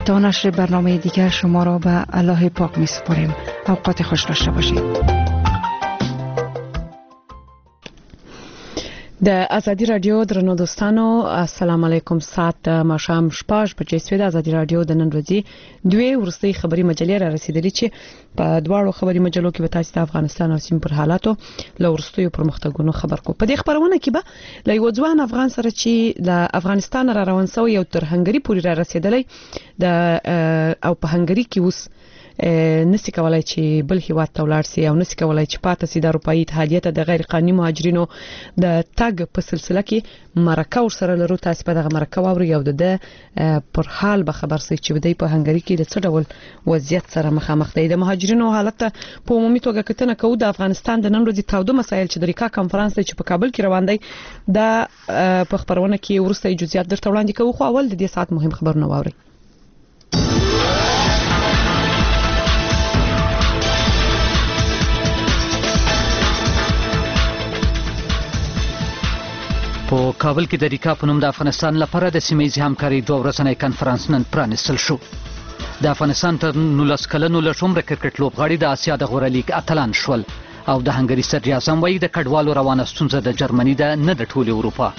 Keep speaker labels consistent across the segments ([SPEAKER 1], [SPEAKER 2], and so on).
[SPEAKER 1] تا نشر برنامه دیگر شما را به الله پاک می سپاریم. اوقات خوش داشته باشید. د ازادي رادیو درنو دوستانو السلام علیکم. ساعت ماښام 6 بجې سوی د ازادي رادیو د نن ورځې دوی ورستي خبري مجلې را رسیدلې چې په دواړو خبري مجلو کې به تاسو د افغانستان او سیمې پر حالاتو لورستیو پرمختګونو خبر کو. په دې خبرونه کې به له یو ځوان افغان سره چې د افغانستان را روان شوی یو تر هنګری پورې را رسیدلی د او په هنګری کې اوس نسی کولای چې بل هیواد ته ولاړ سي او نسی کولای چې پاتې سي د اروپאי اتحادیه ته د غیر قانوني مهاجرینو د تګ په سلسله کې مرکه ورسره لرو. تاسو په دغه مرکه واوري او د پر حال به خبر سي چې د په هنګری کې د څه ډول وضعیت سره مخامخ دي. د مهاجرینو حالت په عمومي توګه کتنه کوو. د افغانستان د نن ورځې تاوده مسایل چې د ریکا کانفرنس چې په کابل کې روان دی د په خبرونه کې ورسته جزئیات درته وړاندې کوو. خو اول د دې ساعت مهم خبرونه واوري.
[SPEAKER 2] په کابل کې د ریکا په نوم د افغانستان لپاره د سیمه‌ییزې همکارۍ 2 ورځنی کنفرانس نن پرانیستل شو. د افغانستان تر 19 کلنو له شمېره کرکټ لوبغاړي د اسیا د غوره لیګ اتلان شول او د هنګري صدر اعظم وایي د کډوالو روانه ستونزه د جرمني ده نه د ټولې اروپا.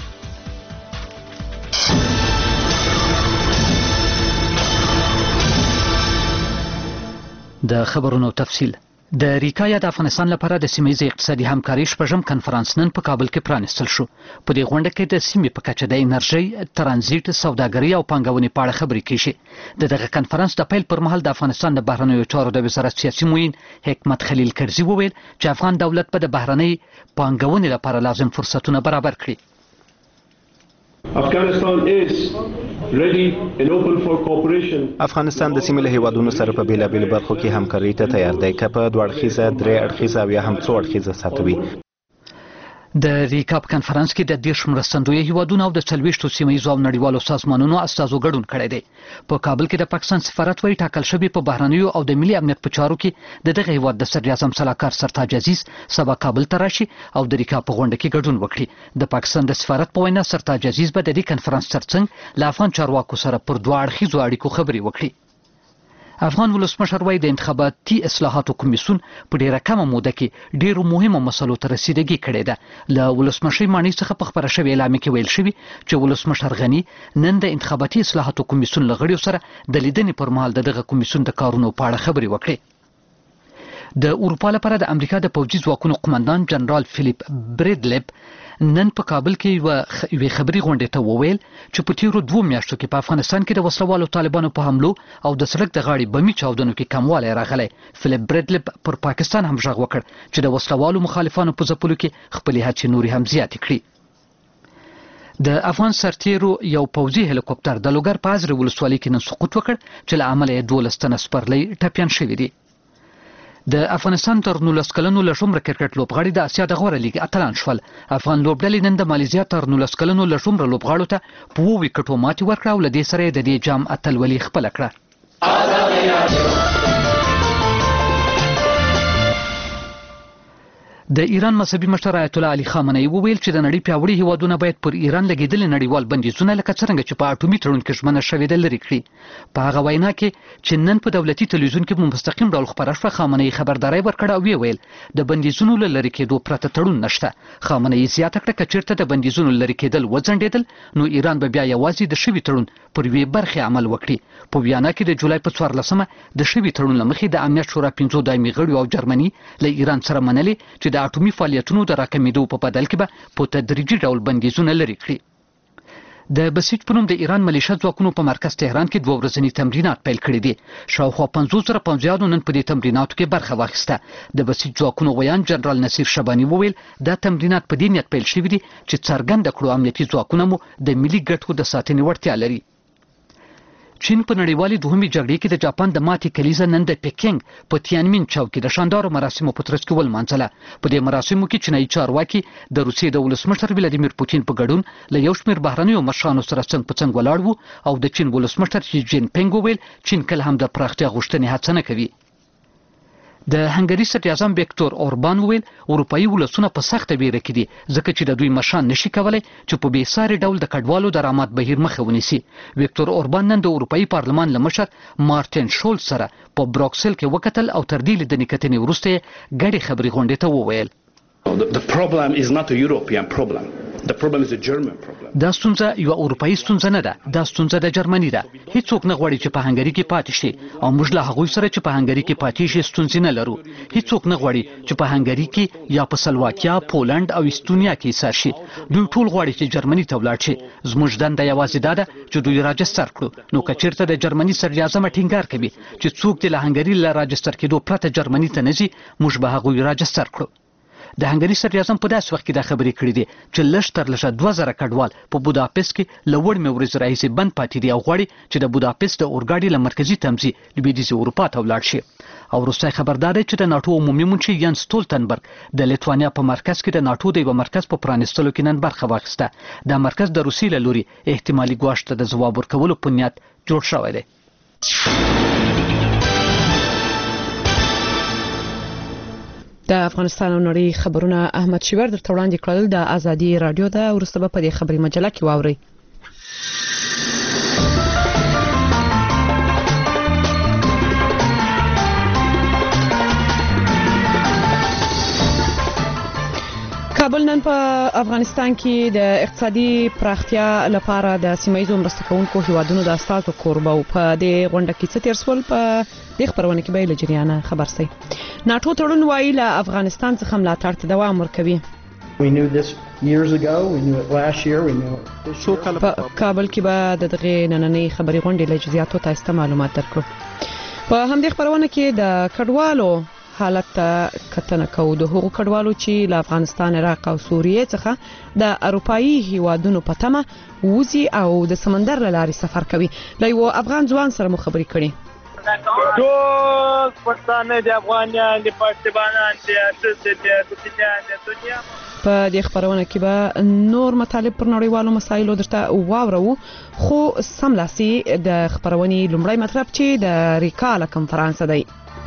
[SPEAKER 2] د خبرونو تفصیل. د ریکا یا د افغانستان لپاره د سیمه‌ییزې اقتصادي همکارۍ شپږم کنفرانس نن په کابل کې پرانیستل شو. په دې غونډه کې د سیمې په کچه د انرژي، ترانزیت، سوداګرۍ او پانګونې په اړه خبرې کیږي. دغه کنفرانس د پیل پر مهال د افغانستان د بهرنیو چارو د وزارت سیاسي معین حکمت خلیل کرزي وویل چې افغان دولت به د بهرنۍ پانګونې لپاره لازم فرصتونه برابر کړي.
[SPEAKER 3] افغانستان د سیمې له هیوادونو سره په بیلابیلو برخو کې همکارۍ ته تیار دی، که په 2 اړخیزه، 3 اړخیزه او یا هم 4 اړخیزه سطح وي.
[SPEAKER 2] د ریکاپ کنفرانس کې د 10 مرستندوی هیوادونو او د 40 سیمه‌ییزو او نړیوالو سازمانونو استازو ګډون کړی دی. په کابل کې د پاکستان سفارت وایي ټاکل شوی په بهرنیو او د ملي امنیت په چارو کې دغه هیواد د صدر اعظم صلاحکار سرتاج عزیز سبا کابل ته راشي او د ریکاپ په غونډه کې ګډون وکړي. د پاکستان د سفارت په وینا سرتاج عزیز به د دې کنفرانس ترڅنګ له افغان چارواکو سره پر 2 اړخیزو اړیکو خبرې وکړي. افغان ولسمشر وایي د انتخاباتي اصلاحاتو کمیسیون په ډیره کمه موده کې ډیرو مهمو مسلو ته رسیدګي کړې ده. له ولسمشر مانی څخه په خبره شوې اعلان کې ویل شوی چې ولسمشر غنی نن د انتخاباتي اصلاحاتو کمیسیون لغړیو سره د لیدنې پر مهال دغه کمیسیون د کارونو په اړه خبرې وکړي. د اروپا لپاره د امریکا د پوځي ځواکونو قومندان جنرال فیلیپ بریدلپ نن په کابل کې یو خبري غونډه ته وویل چې په تیرو 2 میاشتو کې په افغانستان کې د وسلوالو طالبانو په حملو او د سړک د غاړې بمي چاودنو کې کموالی راغلی. فیلیپ بریدلپ پر پاکستان هم ژغ وکړ چې د وسلوالو مخالفانو په ځپلو کې خپلې هڅې نورې هم زیاتې کړي. د افغان سرتیرو یو پوځي هلیکوپټر د لوګر په ازرې ولسوالۍ کې نن سقوط وکړ چې له امله یې 12 تنه سپرلۍ ټپیان شوي دي. د افغانستان تر 19 کلنو له شمېره کرکټ لوبغاړي د اسیا د غوره لیګ اتلان شول. افغان لوبډلې نن د مالیزیا تر 19 کلنو له شمېره لوبغاړو ته په 2 وکټو ماتې ورکړه او له دې سره د دې جام اتلولي خپله کړه. د ایران مذهبي مشر آیت الله علي خامنه‌ای وویل چې د نړۍ پیاوړي هیوادونه باید پر ایران لګیدلي نړیوال بندیزونه لکه څنګه چې په اټومي تړون کې ژمنه شوې ده لرې کړي. په هغه وینا کې چې نن په دولتي تلویزیون کې په مستقیم ډول خبره شوه، خامنه‌ای خبرداری ورکړه او ویل د بندیزونو له لرې کېدو پرته تړون نشته. خامنه‌ای زیاته کړه که چیرته د بندیزونو لرې کېدل وځنډېدل نو ایران به بیا یوازې د شوي تړون پر یوې برخې عمل وکړي. په وینا کې د جولای په 14مه د شوي تړون له مخې د امنیت شورا 5 دایمي غړیو او جرمني له ایران سره منلې چې د اټومي فعالیتونو د راکمېدو په بدل کې به په تدریجي ډول بندیزونه لرې کړي. د بسیج په نوم د ایران ملیشه ځواکونو په مرکز تهران کې 2 ورځني تمرینات پیل کړي دي. شاوخوا 50,000 پوځیانو نن په دې تمریناتو کې برخه واخیسته. د بسیج ځواکونو ویان جنرال نصیر شبانی وویل دا تمرینات په دې نیت پیل شوي دي چې څرګنده کړو امنیتي ځواکونه مو د ملي ګټو د ساتنې وړتیا لري. چین په نړیوالې دوهمې جګړې کې د جاپان د ماتې کلیزه نن د پیکینګ په تیانمین چوک کې د شاندارو مراسمو په ترڅ کې ولمانځله. په دې مراسمو کې چینایي چارواکي د روسیې د ولسمشر ولادیمیر پوتین په ګډون له یو شمېر بهرنیو مشرانو سره څنګ په څنګ ولاړ وو او د چین ولسمشر شي جین پینګ وویل چین کله هم د پراختیا غوښتنې هڅه نه کوي. د هنګري صدر اعظم ویکتور اوربان وویل اروپאי ولسونه په سخته ویره کې دي ځکه چې د دوی مشران نشي کولای چې په بې ساري ډول د کډوالو درآمد بهیر مخه ونیسي. ویکتور اوربان نن د اروپאי پارلمان له مشر مارټین شولز سره په بروکسل کې وکتل او تر دې لیدنې کتنې وروسته ګډې خبرې غونډې ته وویل
[SPEAKER 4] The problem is not a European problem. The problem is a German problem.
[SPEAKER 2] دا ستونزه یو اروپאי ستونزه نه ده، دا ستونزه د جرمني ده. هیڅوک نه غواړي چې په هنګري کې پاتې شي او موږ له هغوی سره چې په هنګري کې پاتې شي ستونزې نه لرو. هیڅوک نه غواړي چې په هنګري کې یا په سلواکیا، پولند او استونیا کې ایسار شي. دوی ټول غواړي چې جرمني ته ولاړ شي. زموږ دنده یوازې دا ده چې دوی راجستر کړو. نو که چیرته د جرمني صدر اعظم ټینګار کوي چې څوک د هنګري له راجستر کېدو پرته جرمني ته نه ځي، موږ به هغوی راجستر کړو. د هنګري صدر اعظم په داسې وخت کې دا خبرې کړې دي چې لږ تر لږه 2000 کډوال په بوداپست کې له وړمې ورځې راهیسې بند پاتې دي او غواړي چې د بوداپست د اورګاډي له مرکزي تمځي لویدیځې اروپا ته ولاړ شي. او وروستی خبردار دی چې د ناټو عمومي منشي ینس ستولتنبرګ د لیتوانیا په مرکز کې د ناټو د یو مرکز په پرانیستلو کې نن برخه واخیسته. دا مرکز د روسیې له لوري احتمالي ګواښ ته د ځواب ورکولو په نیت جوړ شوی دی.
[SPEAKER 1] د افغانستان او نړۍ خبرونه احمد شیور درته وړاندې کړل. د ازادي رادیو د ورسته په دې خبري مجله کې واوري. کابل نن په افغانستان کې د اقتصادي پراختیا لپاره د سیمایي مرسته کوونکو هیوادونو د استازو کوربه او په دې غونډه کې څه تیر سول په دې خبرونه کې به له جریانه خبر سي. ناټو تړون وايي له افغانستان څخه ملاتړ ته دوام ورکوي. په کابل کې به دغه نننۍ خبري غونډې له جزئیاتو تاسو معلومات درکړو. په همدې خبرونه کې د کډوالو حالت کتنه کوو. د هغو کډوالو چې له افغانستان، عراق او سوریې څخه د اروپאי هیوادونو په تمه وځي او د سمندر له لارې سفر کوي. له یو افغان ځوان سره مو خبرې کړې.
[SPEAKER 5] ټول پښتانه د افغانان د پښتنان د دنیا
[SPEAKER 1] په دې خبرونه کې به نور مطالب پر نړیوالو مسایلو درته واورو، خو سملاسي د خبرونې لومړی مطلب چې د ریکاله کنفرانس دی.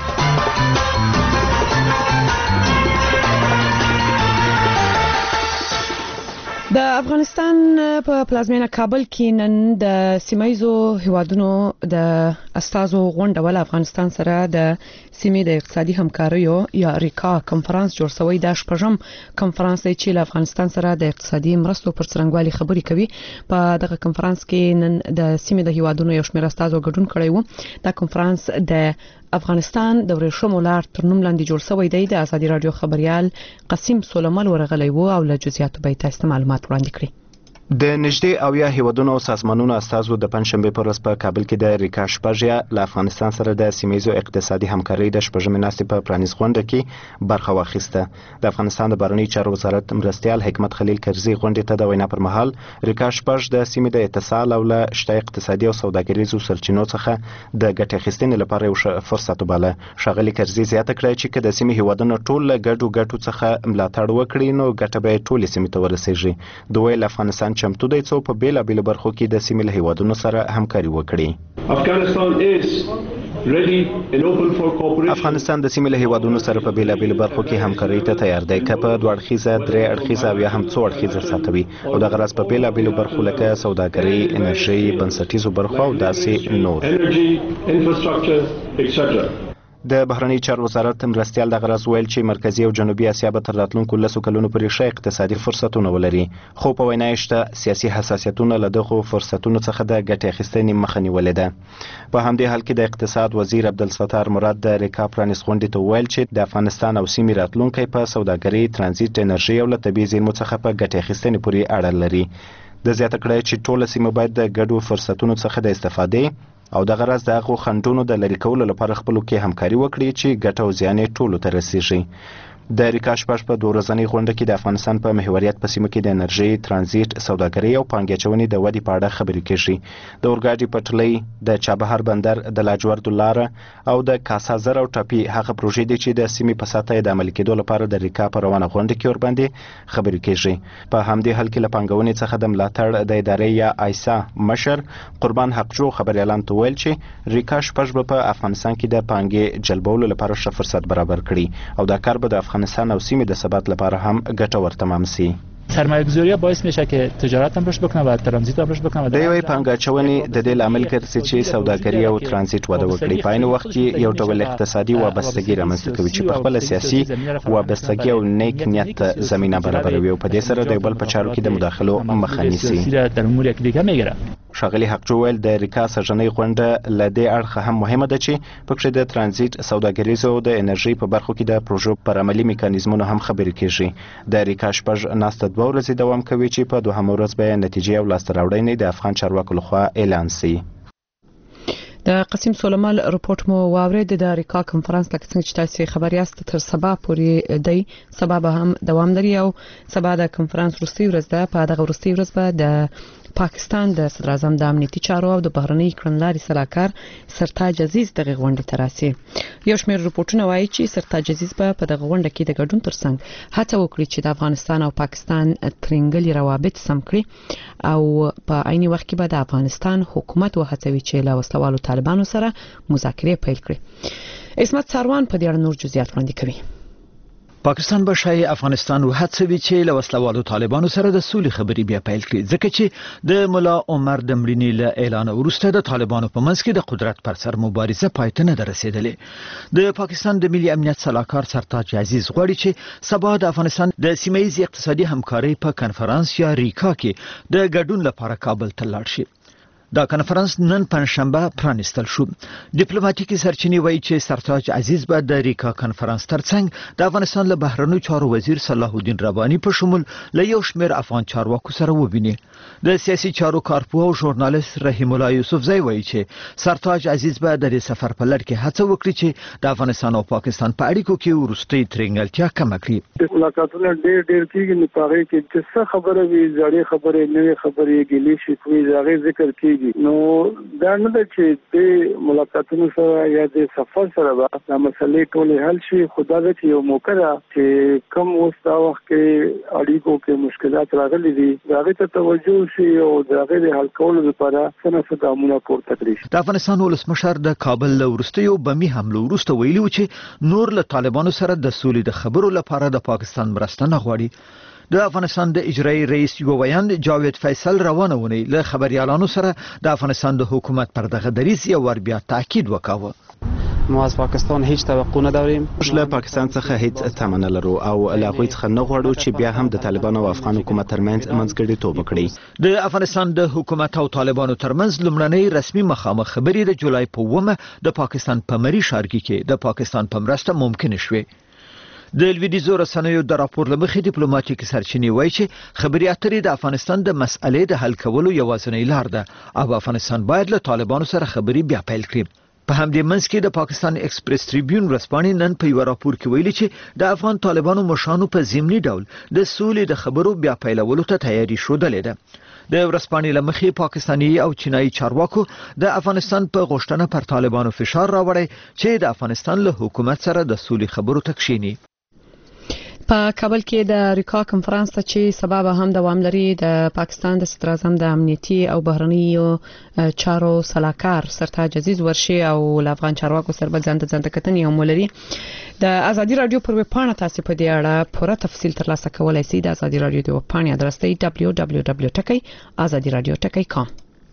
[SPEAKER 1] د افغانستان په پلازمینه کابل کې نن د سیمایي هیوادونو د استازو غونډه ول افغانستان سره د سیمې د اقتصادي همکاریو یا ریکا کنفرانس جوړ شوی. د شپږم کنفرانس دی چې له افغانستان سره د اقتصادي مرستو پر څرنګوالي خبرې کوي. په دغه کنفرانس کې نن د سیمې د هیوادونو یو شمېر استازو ګډون کړی وو. دا کنفرانس د افغانستان د ورشمو لار تر نوم لاندې جوړ شوی دی. د ازادي رادیو خبريال قاسم سولمل ورغلی وو او له جزئیاتو به تاسو معلومات وړاندې کړي.
[SPEAKER 3] د نږدې او یا هیوادونو او سازمانونو استازو د پنځشنبه پر ورځ په کابل کې د ریکا شپږیا له افغانستان سره د سیمایي اقتصادي همکارۍ د شپږمې ناستې په پرانیز غونډه کې برخه واخیسته. د افغانستان د بهرنی چارو وزارت مرستیال حکمت خلیل کرزي غونډې ته د وینا پر مهال ریکا شپږ د سیمې د اتصال او له شته اقتصادي او سوداګریزو سرچینو څخه د ګټې اخیستنې لپاره یو فرصت وباله. ښاغلي کرزي زیاته کړه چې که د سیمې هیوادونو ټول له ګټو څخه ملاتړ وکړي نو ګټه به ټولې سیمې ته ورسیږي. دوی له افغانستان چمتو دی څو په بیلابیلو برخو کې د سیمې له هیوادونو سره همکاري وکړي. افغانستان د سیمې له هیوادونو سره په بیلابیلو برخو کې همکاري ته تیار دی، که په 2 اړخیزه، 3 اړخیزه او یا هم 4 اړخیزه ساتوي او د غرض په بیلابیلو برخو لکه سوداګري، انرژي، بنسټیزو برخو او داسې نور. د بهرنی چارو وزارت مرستیال د غرض ویل چې مرکزی او جنوبي اسیا به تر راتلونکو 10 کلونو پورې ښه اقتصادي فرصتونه ولري، خو په وینا یې شته سیاسي حساسیتونه له دغو فرصتونو څخه د ګټې اخیستنې مخه نیولې ده. په همدې حال کې د اقتصاد وزیر عبدالستار مراد د ریکا پرانیز غونډې ته ویل چې د افغانستان او سیمې راتلونکی په سوداګري، ترانزیت، انرژي او له طبیعي زیرمو څخه په ګټې اخیستنې پورې اړه لري. د زیاته کړه چې ټوله سیمه باید د ګډو فرصتونو څخه د استفادې او د غرض د هغو خنډونو د لرې کولو لپاره خپلو کې همکاري وکړي چې ګټه او زیان یې ټولو ته رسیږي. د ریکا شپږ په 2 ورځنۍ غونډه کې د افغانستان په محوریت په سیمه کې د انرژي، ترانزیت، سوداګرۍ او پانګې اچونې د ودې په اړه خبرې کیږي. د اورګاډي پټلۍ، د چابهار بندر، د لاجورد لاره او د کاسا زر او ټاپي هغه پروژې دي چې د سیمې په سطحه د عملي کېدو لپاره د ریکا په روانه غونډه کې ورباندې خبرې کیږي. په همدې حال کې له پانګونې څخه د ملاتړ د ادارې یا آیسا مشر قربان حقجو خبريالان ته ویل چې ریکا شپږ په افغانستان کې د پانګې جلبولو لپاره ښه فرصت برابر کړي او دا کار به د افغانستان او سیمې د ثبات لپاره هم ګټور تمام شي.
[SPEAKER 6] سرمایه‌گذاری باعث میشه که تجارت هم رشد بکنه و ترانزیت هم رشد بکنه.
[SPEAKER 3] د یوې پانګه اچونې د دې لامل ګرځي چې سوداګري او ترانزیت وده وکړي. په عین وخت کې یو ډول اقتصادي وابستګي رامنځته کوي چې په خپل سیاسي وابستګي او نیک نیت زمينه برابروي او په دې سره د بل په چارو کې د مداخلو مخه نیسي. ښاغلي حقجو ویل د ریکا سرجنۍ غونډه له دې اړخه هم مهمه ده چې پکې د ترانزیت، سوداګریزو او د انرژي په برخو کې د پروژو پر عملي میکانیزمونو هم خبرې کیږي. د ریکا شپږ ناسته 2 ورځې دوام کوي چې په 2 ورځ به نتیجې او لاسته راوړنې د افغان چارواکو لخوا اعلان شي.
[SPEAKER 1] د قسم سولمال رپورت مو واورید. د ریکا کنفرانس لکه څنګه چې تاسو خبر یاست تر سبا پورې دی. سبا به هم دوام لري او سبا د کنفرانس وروستۍ ورځ ده. په دغه وروستۍ ورځ به د پاکستان د صدر اعظم د امنیتي چارو او د بهرنۍ کړنلارې سلاکار سرتاج عزیز دغه غونډه تراسي. یو شمېر رپورټونه وایي چې سرتاج عزیز په دغه غونډه کې د ګډون ترڅنګ هڅه وکړي چې د افغانستان او پاکستان ترنګلي روابط سم کړي او په عین وخت کې به د افغانستان حکومت وهڅوي چې له وسلوالو طالبانو سره مذاکرې پیل کړي. اسمت ساروان په دې اړه نور جزئیات وړاندې کوي.
[SPEAKER 2] پاکستان به شای افغانستان وهڅوي چې له وسلوالو طالبانو سره د سولې خبرې بیا پیل کړي ځکه چې د مولا عمر د مړینې له اعلان وروسته د طالبانو په منځ کې د قدرت پر سر مبارزه پای ته نه رسیدلې. د پاکستان د ملي امنیت سلاکار سرتاج عزیز غواړي چې سبا د افغانستان د سیمه ییز اقتصادي همکارۍ په کنفرانس یا ریکا کې د ګډون لپاره کابل ته لاړ شي. دا کنفرانس نن پنځشنبه پرانیستل شو. ډیپلوماټیکي سرچینې وایي چې سرتاج عزیز به د ریکا کنفرانس ترڅنګ د افغانستان له بهرنیو چارو وزیر صلاح الدین رباني په شمول له یو شمېر افغان چارواکو سره وبیني. د سیاسي چارو کارپوه او ژورنالیست رحیم الله یوسفزی وایي چې سرتاج عزیز به د سفر په لړ کې هڅه وکړي چې د افغانستان او پاکستان په اړیکو کې وروستۍ ترنګلتیا کم کړي.
[SPEAKER 7] ملاقاتونه ډېر کېږي نو پاره کې څه خبره وي، ځړې خبرې، نوې خبرې، ګلې شکوې ځای ذکر کېږي. نو دا نه ده چې د ملاقاتونو سره یا د سفر سره به دا مسلې ټولې حل شي. خدا دې چې یو موقع ده چې کم اوس دا وخت کې اړیکو کې مشکلات راغلي دي هغه ته توجه شي او هغه د حل کولو لپاره څنګه ګامونه پورته کړي.
[SPEAKER 2] د افغانستان ولسمشر د کابل له وروستیو بمي حملو وروسته ویلي و چې نور له طالبانو سره د سولې د خبرو لپاره د پاکستان مرسته نه غواړي. د افغانستان د اجرایي رئیس یو ویاند جاوید فیصل روانه ونی له خبريالانو سره د افغانستان د حکومت پر دغه دریځ یو ور بیا تاکید وکاوه.
[SPEAKER 8] ما از پاکستان هیچ توقع نداریم.
[SPEAKER 3] له پاکستان څخه هیڅ تمه نه لرو او له هغوی څخه نه غواړو چې بیا هم د طالبانو او افغان حکومت ترمنځ منځګړیتوب وکړي.
[SPEAKER 2] د افغانستان د حکومت او طالبانو ترمنځ لومړنۍ رسمي مخامخ خبرې د جولای په 1 د پاکستان په مری ښارګي کې د پاکستان په مرسته ممکن شوه. د لویدیزو رسنیو د راپور لمخې ډیپلوماټیک سرچینې وایي چې خبري اترې د افغانستان د مسئلې د حل کولو یوازینۍ لار ده او افغانستان باید له طالبانو سره خبري بیا پیل کړي. په همدې منځ کې د پاکستان ایکسپریس ټریبیون ورځپاڼې نن په یو راپور کې ویلي چې د افغان طالبانو مشرانو په ضمني ډول د سولې د خبرو بیا پیلولو ته تیاری شودلې ده. د ورځپاڼې لمخې پاکستاني او چینایي چارواکو د افغانستان په غوښتنه پر طالبانو فشار راوړی چې د افغانستان له حکومت سره د سولې خبرو ته کښیني.
[SPEAKER 1] په کابل کې د ریکا کنفرانس ته چې سبا به هم دوام لري د پاکستان د صدر اعظم د امنیتي او بهرنیو چارو سلاکار سرتاج عزیز ورشي او ل افغان چارواکو سره به ځان ته کتنې هم ولري. د ازادي رادیو پر ویب پاڼه تاسو په دې اړه پوره تفصیل ترلاسه کولای شئ. د ازادي رادیو د ویب پاڼې ادرس دی www.azadiradio.com.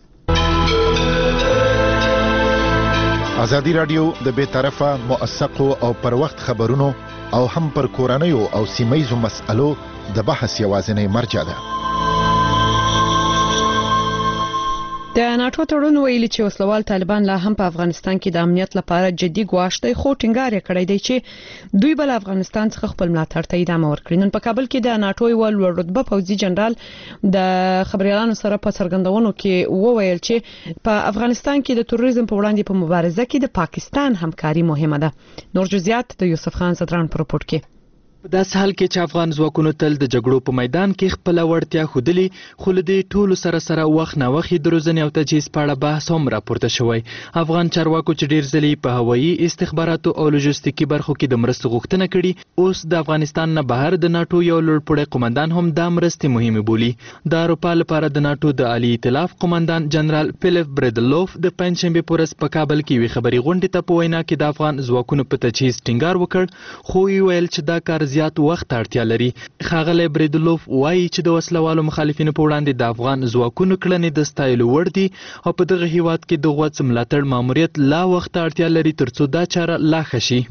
[SPEAKER 9] ازادي رادیو د بے طرفه موثقو او پر وخت خبرونو او هم پر کورنیو او سیمایزو مسألو د بحث یوازینی مرجع ده.
[SPEAKER 1] د ناتو تړون ویلي چې وسلوال طالبان لا هم په افغانستان کې د امنیت لپاره جدي ګواښ دی خو ټینګار یې کړی دی چې دوی بل افغانستان څخه خپل ملاتړ ته ادامه ورکړي. نن په کابل کې د ناتو یو لوړ رتبه پوځي جنرال د خبريالانو سره په څرګندونو کې وویل چې په افغانستان کې د تروریزم په وړاندې په مبارزه کې د پاکستان همکاري مهمه ده. نور جزئیات د یوسف خان صدران په رپورت کې.
[SPEAKER 10] په داسې حال کې چې افغان ځواکونو تل د جګړو په میدان کې خپل وړتیا ښودلي، خو له دې ټولو سره وخت ناوخت د روزنې او تجهیز په اړه بحث هم راپورته شوی. افغان چارواکو چې ډیر ځلې په هوایي استخباراتو او لوجستیکي برخو کې د مرستو غوښتنه کړې، اوس د افغانستان نه بهر د ناتو یو لوړپوړی قومندان هم دا مرستې مهمې بولي. د اروپا لپاره د ناتو د عالی ائتلاف قومندان جنرال فیلیپ بریدلوف د پنځشنبې په ورځ په کابل کې یوې خبري غونډې ته په وینا کې د افغان ځواکونو په تجهیز ټینګار وکړ، خو یې ویل چې دا کار زیات وخت ته اړتیا لري. ښاغلی بریدلوف وایي چې د وسلوالو مخالفینو په وړاندې د افغان ځواکونو کړنې د ستایلو وړ دي او په دغه هیواد کې د غوڅ ملاتړ ماموریت لا وخت ته اړتیا لري ترڅو دا چاره لا ښه شي.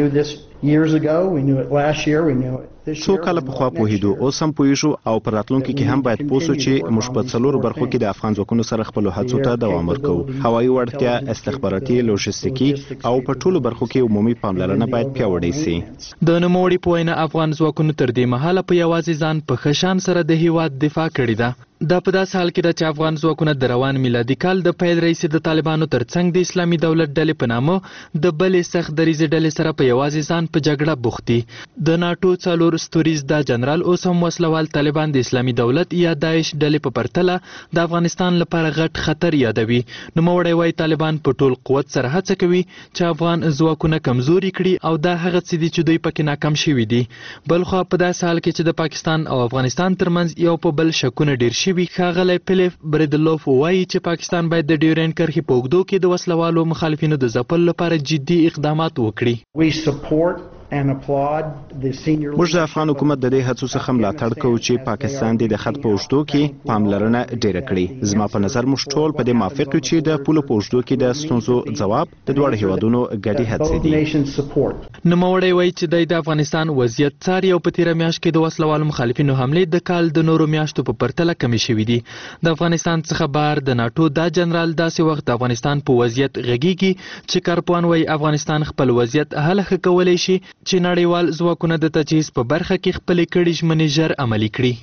[SPEAKER 3] څو کاله پخوا پوهېدو، اوس هم پوهېږو او په راتلونکي کې هم باید پوه شو چې موږ په څلورو برخو کې د افغان ځواکونو سره خپلو هڅو ته دوام ورکوو. هوایي وړتیا، استخباراتي، لوژستیکي او په ټولو برخو کې عمومي پاملرنه باید پیاوړې سي.
[SPEAKER 10] د نوموړي په وینا افغان ځواکونو تر دې مهاله په یوازې ځان په ښه شان سره د هیواد دفاع کړې ده. دا په داسې حال کې ده چې افغان ځواکونه د روان میلادي کال د پیل رئیس د طالبانو ترڅنګ د اسلامي دولت ډلې په نامه د بلې سخت دریځې ډلې سره په یوازې ځان په جګړه بوخت دي. د ناټو څلور ستوریز دا جنرال اوس هم وسلوال طالبان د اسلامي دولت یا داعش ډلې په پرتله د افغانستان لپاره غټ خطر یادوي. نوموړی وایي طالبان په ټول قوت سره هڅه کوي چې افغان ځواکونه کمزوري کړي او دا هغه څه دي چې دوی پکې ناکام شوي دي. بلخوا په داسې حال کې چې د پاکستان او افغانستان ترمنځ یو په بل شکونه ډیر شوي، ښاغلی فیلیپ بریدلوف وایي چې پاکستان باید د ډیورنډ کرښې په اوږدو کې د وسلوالو مخالفینو د ځپلو لپاره جدي اقدامات وکړي.
[SPEAKER 3] موږ د افغان حکومت د دې هڅو څخه ملاتړ کوو چې پاکستان د خط په اوږدو کې پاملرنه ډیره کړي. زما په نظر موږ ټول په دې موافق یو چې د پولو په اوږدو کې د ستونزو ځواب د دواړو هیوادونو ګډې هڅې دي.
[SPEAKER 10] نوموړی وایي چې د افغانستان وضعیت څاري او په تیره میاشت کې د وسلوالو مخالفینو حملې د کال د نورو میاشتو په پرتله کمې شوي دي. د افغانستان څخه بهر د ناټو دا جنرال داسې وخت د افغانستان په وضعیت غږیږي چې کارپوهان وایي افغانستان خپل وضعیت هله ښه کولی شي چې نړیوال ځواکونه د تجهیز په برخه کې خپلې کړې ژمنې ژر عملي کړي.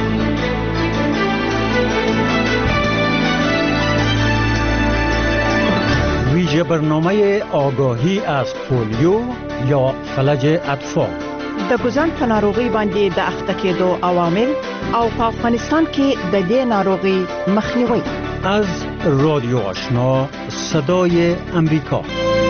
[SPEAKER 11] ویژه برنامه آگاهی از پولیو یا فلج اطفال
[SPEAKER 12] د ګوزن په ناروغي باندې د اخته کېدو عوامل او په افغانستان کې د دې ناروغي مخنیوي.
[SPEAKER 11] از رادیو آشنا صدای امریکا.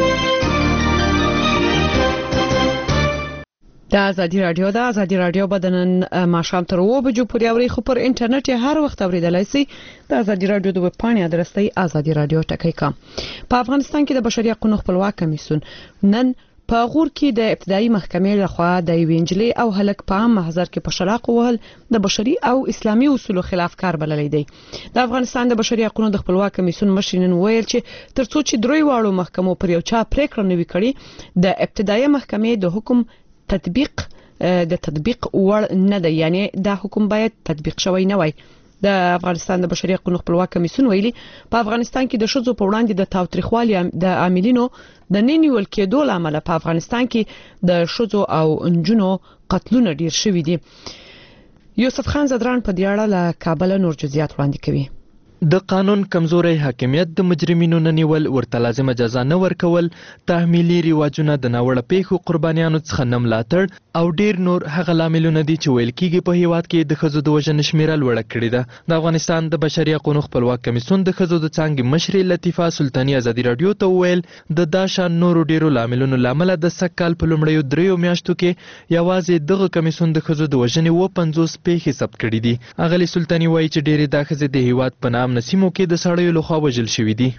[SPEAKER 1] د ازادي رادیو بدنن ماشام تر 2 بجو پورې اوري، خو پر انټرنیټ هر وخت اوریدلای شئ. د ازادي رادیو د ویب پاڼې ادرس دی azadi.radio.com. په افغانستان کې د بشري حقوقو خپلواک کمیسیون نن په غور کې د ابتدایي محکمې لخوا د وینجلي او هلک په عام محضر کې په شلاق وهل د بشري او اسلامي اصولو خلاف کار بللی دی. د افغانستان د بشري حقوقو د خپلواک کمیسیون مشرین ویل چې ترڅو چې دروي واړو محکمو پر یو چا پریکړه نوي کړي، د ابتدایي محکمې د حکم تطبیق وړ نه دی، یعنی دا حکم باید تطبیق شوی نه وای. د افغانستان د بشري حقوقو خپلواک کمیسیون ویلي په افغانستان کې د شذو په وړاندې د تاوتریخوالي د عاملینو د ننیول کېدو لامل په افغانستان کې د شذو او انجونو قتلونه ډیر شوي دي. یوسف خان زدران په دې اړه له کابل نور جزئیات وړاندې کوي.
[SPEAKER 10] د قانون کمزوري حاکمیت د مجرمینو ننیول، ورته لازمه جزا نه ورکول، تحمیلي رواجونه، د ناوړه پیښو قربانیانو څخه نه ملاتړ او ډیر نور هغه لاملونه دي چې ویل کېږي په هیواد کې د ښځو د وژنې شمیره لوړه کړې ده. د افغانستان د بشري حقوقو خپلواک کمیسیون د ښځو د څانګې مشرې لطیفه سلطاني ازادي رادیو ته وویل د دا شان نورو ډیرو لاملونو لامل د سکهال په لومړیو 3 میاشتو کې یوازې دغه کمیسیون د ښځو د وژنې 50 پیښې ثبت کړې دي. اغلی سلطاني وایي چې ډیرې دا ښځې د هیواد په نسیمو کې د سړیو لخوا وژل شوي دي.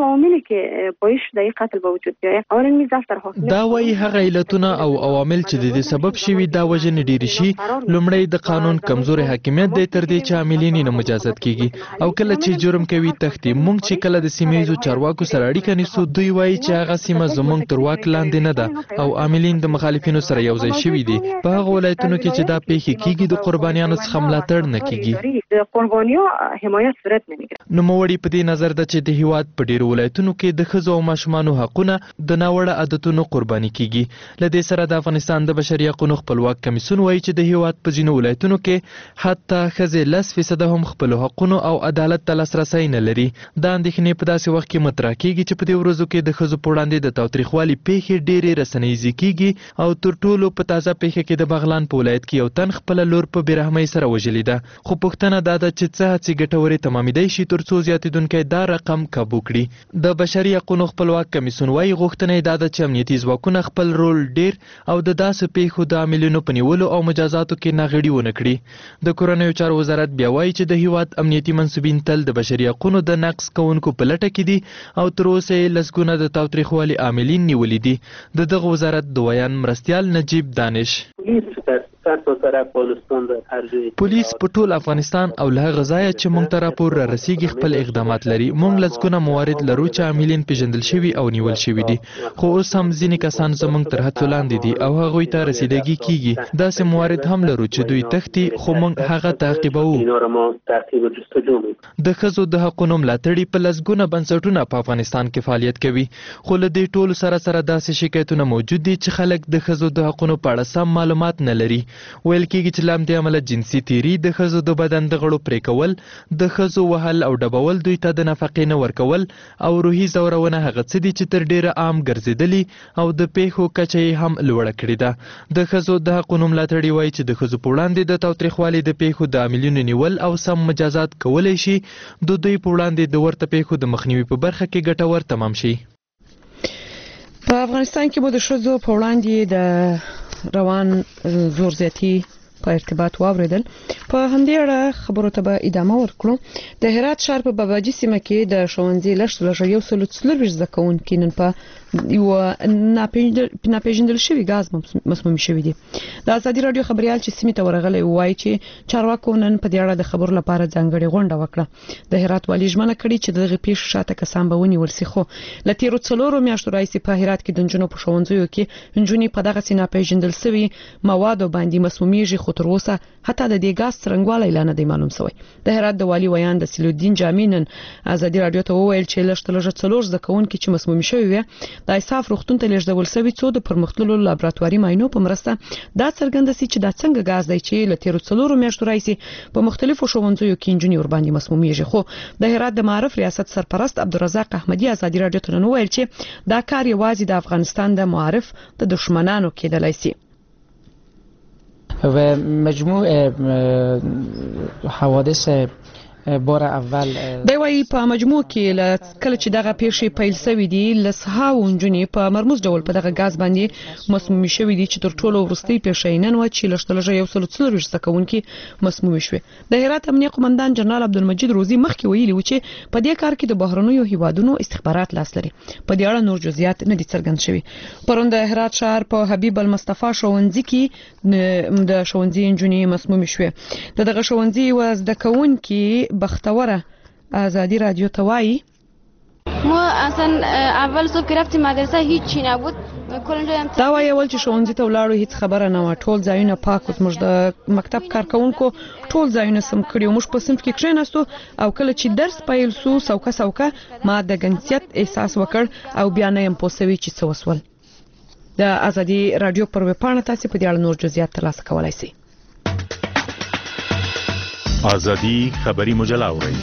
[SPEAKER 10] دا وایي هغه علتونه او عوامل چې د دې سبب شوي دا وژنې ډېرې شي. لومړی د قانون کمزوري حاکمیت دی، تر دې چې عاملین نه مجازات کیږي او کله چې جرم کوي تختی. موږ چې کله د سیمایي چارواکو سره اړیکه نیسو، دوی وایي چې هغه سیمه زموږ تر واک لاندې نه ده او عاملین د مخالفینو سره یو ځای شوي دي. په هغه ولایتونو کې چې دا پیښې کیږي د قربانیانو څخه ملاتړ نه کیږي. نوموړي په دې نظر ده چې د هیواد په ډیرو ولایتونو کې د ښځو او ماشومانو حقونه د ناوړه عادتونو قرباني کیږي. له دې سره د افغانستان د بشري حقوقو خپلواک کمیسیون وایي چې د هیواد په ځینو ولایتونو کې حتی ښځې 10% هم خپل حقوقو او عدالت ته لاسرسی نه لري. دا اندېښنې په داسې وخت کې مطرح کیږي چې په دې ورځو کې د ښځو په وړاندې د تاوتریخوالي پیښې ډېرې رسنیزې کیږي او تر ټولو په تازه پیښه کې د بغلان په ولایت کې یو تن خپل لور په بېرحمۍ سره وژلې ده. خو پوښتنه دا ده چې څه هڅې ګټورې تمامېدای شي ترڅو زیاتېدونکی دا رقم کابو کړي. د بشري حقوقو خپلواک کمیسیون وایي غوښتنه یې دا ده چې امنیتي ځواکونه خپل رول ډېر او د داسې پیښو د عاملینو په نیولو او مجازاتو کې ناغېړي ونه کړي. د کورنیو چارو وزارت بیا وایي چې د هیواد امنیتي منصوبین تل د بشري حقوقو د نقض کوونکو په لټه کې دي او تر اوسه یې لسګونه د تاوتریخوالي عاملین نیولي دي. د دغه وزارت دویان مرستیال نجیب دانش پولیس په ټول افغانستان او له هغه ځایه چې موږ ته راپور را رسیږي خپل اقدامات لري. موږ لسګونه موارد لرو چې عاملین پیژندل شوي او نیول شوي دي، خو اوس هم ځینې کسان زموږ تر هڅو لاندې دي او هغوی ته رسیدګي کیږي. داسې موارد هم لرو چې دوی تښتي خو موږ هغه تعقیبوو. د ښځو د حقونو ملاتړي په لسګونه بنسټونه په افغانستان کې فعالیت کوي، خو له دې ټولو سره داسې شکایتونه موجود دي چې خلک د ښځو د حقونو په اړه سم معلومات نه لري. ویل کېږي چې له همدې امله جنسي تیري، د ښځو د بدن د غړو پرې کول، د ښځو وهل او ډبول، دوی ته د نفقې نه ورکول او روحي ځورونه هغه څه دي چې تر ډیره عام ګرځېدلي او د پیښو کچه یې هم لوړه کړې ده. د ښځو د حقونو ملاتړي وایي چې د ښځو په وړاندې د تاوتریخوالي د پیښو د عاملینو نیول او سم مجازات کولی شي د دوی په وړاندې د ورته پیښو د مخنیوي په برخه کې ګټور تمام شي.
[SPEAKER 1] په افغانستان کې مو د ښځو په وړاندې د روان زور زیاتی په ارتباط واوریدل. په همدې اړه خبرو ته به ادامه ورکړو. د هرات ښار په باباجي سیمه کې د ښوونځي لږ یو سل څلور زده کوونکي نن په یو ناپېژندل شوی غاز مسموم شوی دي. د ازادي رادیو خبريال چې سیمه ته ورغلی وایي چې چارواکو نن په دې اړه د خبرو لپاره ځانګړې غونډه وکړه. د هرات والی ژمنه کړې چې دغه پیښه شاته کسان به ونیول شي، خو له تیرو څلورو میاشتو راځي په هرات کې د نجونو په ښوونځیو کې نجونې په دغه سینه ناپېژندل شوی مواد باندې مسمومیږي، خو تر اوسه حتی د دې غاز څرنګوالی اعلان نه دی معلوم شوی. د هرات د والی ویان د سلودین جامینن ازادي رادیو ته وویل چې لږ څلور زده کوونکي چې مسموم شوی وي د اساف روغتون ته لیږدول شوی، څو د پرمختللو لابراتواري معاینو په مرسته دا څرګنده سي چې دا څنګه غاز دی چې له تیرو څلورو میاشتو راځي په مختلفو ښوونځیو کې نجونې ور باندې مسمومیږي. خو د هرات د معرف ریاست سرپرست عبدالرزاق احمدي ازادي رادیو ته وویل چې دا کار یوازې د افغانستان د معرف د دشمنانو کېدلای شي.
[SPEAKER 13] و مجموع حوادث بار اول
[SPEAKER 1] دی وايي په مجموع کې کله چې دغه پیښې پیل شوې دي لسهاو نجونې په مرموز ډول په دغه غاز باندې مسموم شوې دي چې تر ټولو وروستۍ پیښه نن و چې لږ یو سل څلور زده کوونکي مسموم شوي. د هرات امنیه قومندان جنرال عبدالمجید روزي مخکې ویلي و چې په دې کار کې د بهرنیو هیوادونو استخبارات لاس لري. په دې اړه نور جزئیات نه دي څرګند شوي. پرون د هرات شهر په حبیب المصطفی ښوونځي کې د ښوونځي نجونې مسموم شوي. دغه ښوونځي و زده کوونکي بختوره ازادی رادیو توایی
[SPEAKER 14] ما اصلا اول صبح که رفتیم مدرسه هیچی نبود.
[SPEAKER 1] دا وایي اول چې ښوونځي ته ولاړو هیڅ خبره نه و، ټول ځایونه پاک و، زموږ د مکتب کارکونکو ټول ځایونه سم کړي و، موږ په صنف کې کښېناستو او کله چې درس پیل سو سوکه ما د ګنسیت احساس وکړ او بیا نه یم پوه شوی چې څه وسول. د ازادي رادیو پر ویبپاڼه تاسو په دې اړه نور جزئیات ترلاسه کولای شئ.
[SPEAKER 15] آزادی خبری مجله اورئ.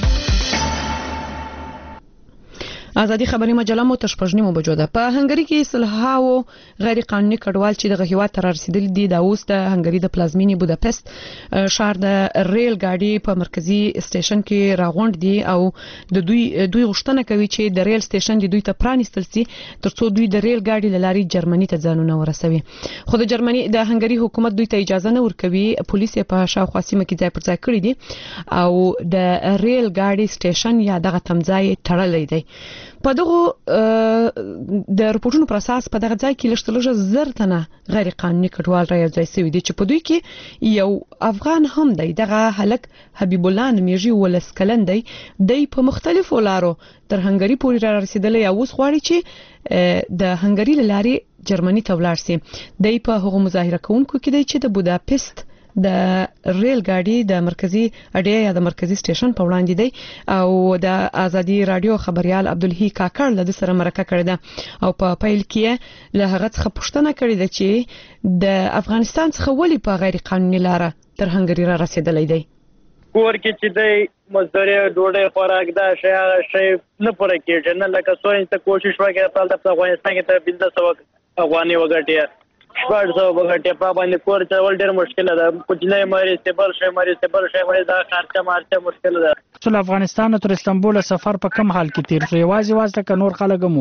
[SPEAKER 1] ازادي خبري مجله مو تشپژنیمو بجو ده. په هنګری کې سلهاو غیر قانوني کډوال چې د هیواد تر رسیدل دي د اوس د هنګری د پلازمینی بوداپست شهر د ریل ګاډي په مرکزی سټیشن کې راغونډ دي او د دوی غوښتنه کوي چې د ریل سټیشن د دوی ته پرانیستل شي ترڅو دوی د ریل ګاډي لاري جرمني ته ځانونه ورسوي. خو د جرمني د هنګری حکومت دوی ته اجازه نه ورکوي. پولیس په شاوخوا سیمه کې ځای پر ځای کړی دي او د ریل ګاډي سټیشن یا دغه تمځای تړلې دی. په دغه د رپورټونو پر اساس په دغه ځای کې لږ زر تنه غیر قانوني کډوال را یوځای شوي دي چې په دوی کې یو افغان هم دی. دغه هلک حبیب الله نومیږي، ولس کلن دی. په مختلفو لارو تر هنګری پورې را رسیدلی او اوس غواړي چې د هنګری لارې جرمني ته ولاړ شي. دی په هغو مظاهره کوونکو کې دی چې د بوداپست د ریل ګاډي د مرکزی اډې یا د مرکزی سټیشن په وړاندې دی او د ازادي رادیو خبريال عبدالهی کاکړ له سره مرکه کړې ده او په پیل کې له هغه څخه پوښتنه کړې ده چې د افغانستان څخه ولې په غیر قانوني لار تر هنګری را رسیدلې دی.
[SPEAKER 5] کور کې چې دی مزدوري ډوډۍ خوراک دا شی نه پوره کېږي نه لکه څو ته کوشش وکړي په افغانستان کې ته 1500 افغاني وګټي 400 وګټي په باندې کور چول ډېر مشکل ده کوچنی مری استبل شي دا خرچه مشکل ده.
[SPEAKER 16] ټول افغانستان تر استانبول سفر په کم حال کې تیر شو یوازې که نور خلک مو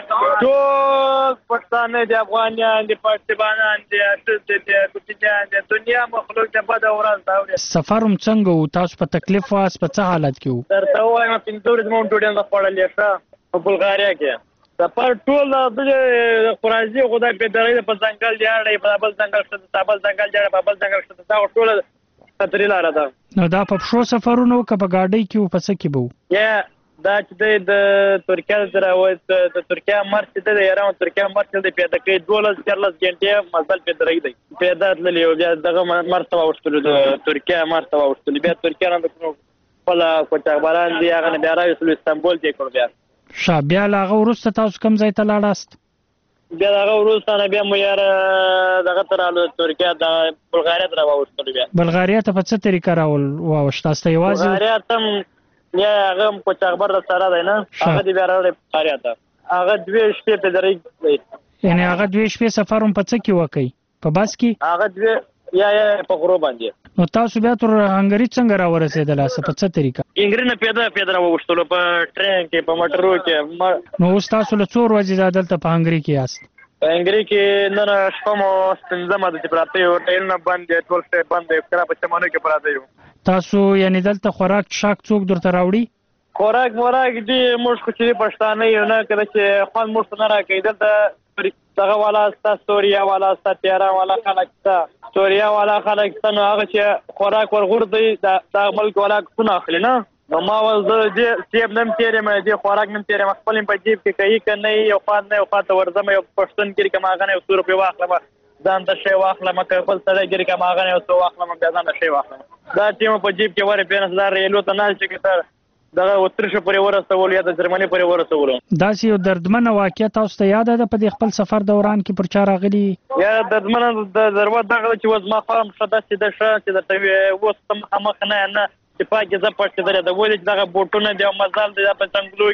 [SPEAKER 5] ټول پښتانه دي افغانان دي پښتونان دي کوچنیان دي دنیا مخلوق ته په دوران دا
[SPEAKER 16] سفر هم څنګه و تاسو په تکلیف واس په څه حالت کې و
[SPEAKER 5] درته وایم 500 مونږ ډوډۍ نه خوړلې ښه په بلغاریا کې سفر ټول د فرانسې خدای په درې په ځنګل دی اړې په بل ځنګل څخه بل ځنګل دی په بل ځنګل څخه دا ټول خطرې لاره ده.
[SPEAKER 16] نو دا په شو سفرونو که په گاډي کې په څه کې بو
[SPEAKER 5] یا دا چې د ترکیه دراوت د ترکیه مرچ د ایران ترکیه مرچ د پیدا کې 12 غنټه مزل په درې دی پیدا تللی او بیا دغه مرتبه ورستل د ترکیه مرتبه ورستل بیا ترکیه نه د خپل کوچباران دی هغه بیا راځي استانبول ته کړو بیا
[SPEAKER 16] بیا لاغه ورسته تاسو کوم ځای ته لاړاست
[SPEAKER 5] بیا هغه ورسته نه بیا مو یار دغه تراله ترکیه د بلغاریا ته راوستل بیا
[SPEAKER 16] بلغاریا ته په څه طریقه راول واوښت تاسو یوازې
[SPEAKER 5] بلغاریا ته یا هغه کوچبار سره دی نه هغه دی بیا راوړل بلغاریا ته هغه 2 شپې په درې دی
[SPEAKER 16] یعنی هغه 2 شپې سفر هم په څه کې وکړي په بس کې
[SPEAKER 5] هغه 2 یا په غرو باندې
[SPEAKER 16] نو تاسو بیا تر هنګری څنګه را ورسېدل په څه طریقه
[SPEAKER 5] انګری نه پیدا وښتلو په ټرین کې په موټرو کې
[SPEAKER 16] نو اوس تاسو له څو ورځې دلته په هنګری کې یاست
[SPEAKER 5] په هنګری کې نن شپه مو ستنځم د پراته یو ټیل نه باندې ټول څه باندې کرا په چمنو کې پراته یو
[SPEAKER 16] تاسو یعنی دلته خوراک شاک څوک درته راوړي
[SPEAKER 5] خوراک دی موږ خو چې پښتانه یو نه کړی چې خوان موږ نه راکې دلته دغه والا ستا سوریا والا ستا تیرا والا خلک ستا سوریا والا خلک ستا نو هغه چې خوراک ورغورځي د ملک والا څونه اخلي نه نو ما ول زه دې سیب نم تیرې مې دې خوراک نم تیرې خپل په جیب کې کوي که نه یو خان نه یو خاطه ورځم یو پښتون کې کوم هغه نه 100 روپۍ واخلم ځان ته شی واخلم که خپل سره ګری کوم هغه نه 100 واخلم بیا ځان ته شی واخلم دا ټیم په جیب کې وره 15000 ریالو ته نه چې تر دغه وترشه پرې ورسول یا د جرمني پرې ورسول
[SPEAKER 16] دا یو دردمنه واقعیت تاسو ته یاد ده په خپل سفر دوران کې پر چا راغلی
[SPEAKER 5] یا دردمنه د ضرورت دغه چې وز ما خام شته چې د توی وسم مخ نه چې پاکه ز پښته درې د ولې دغه بوټونه دی مزال دی په څنګلو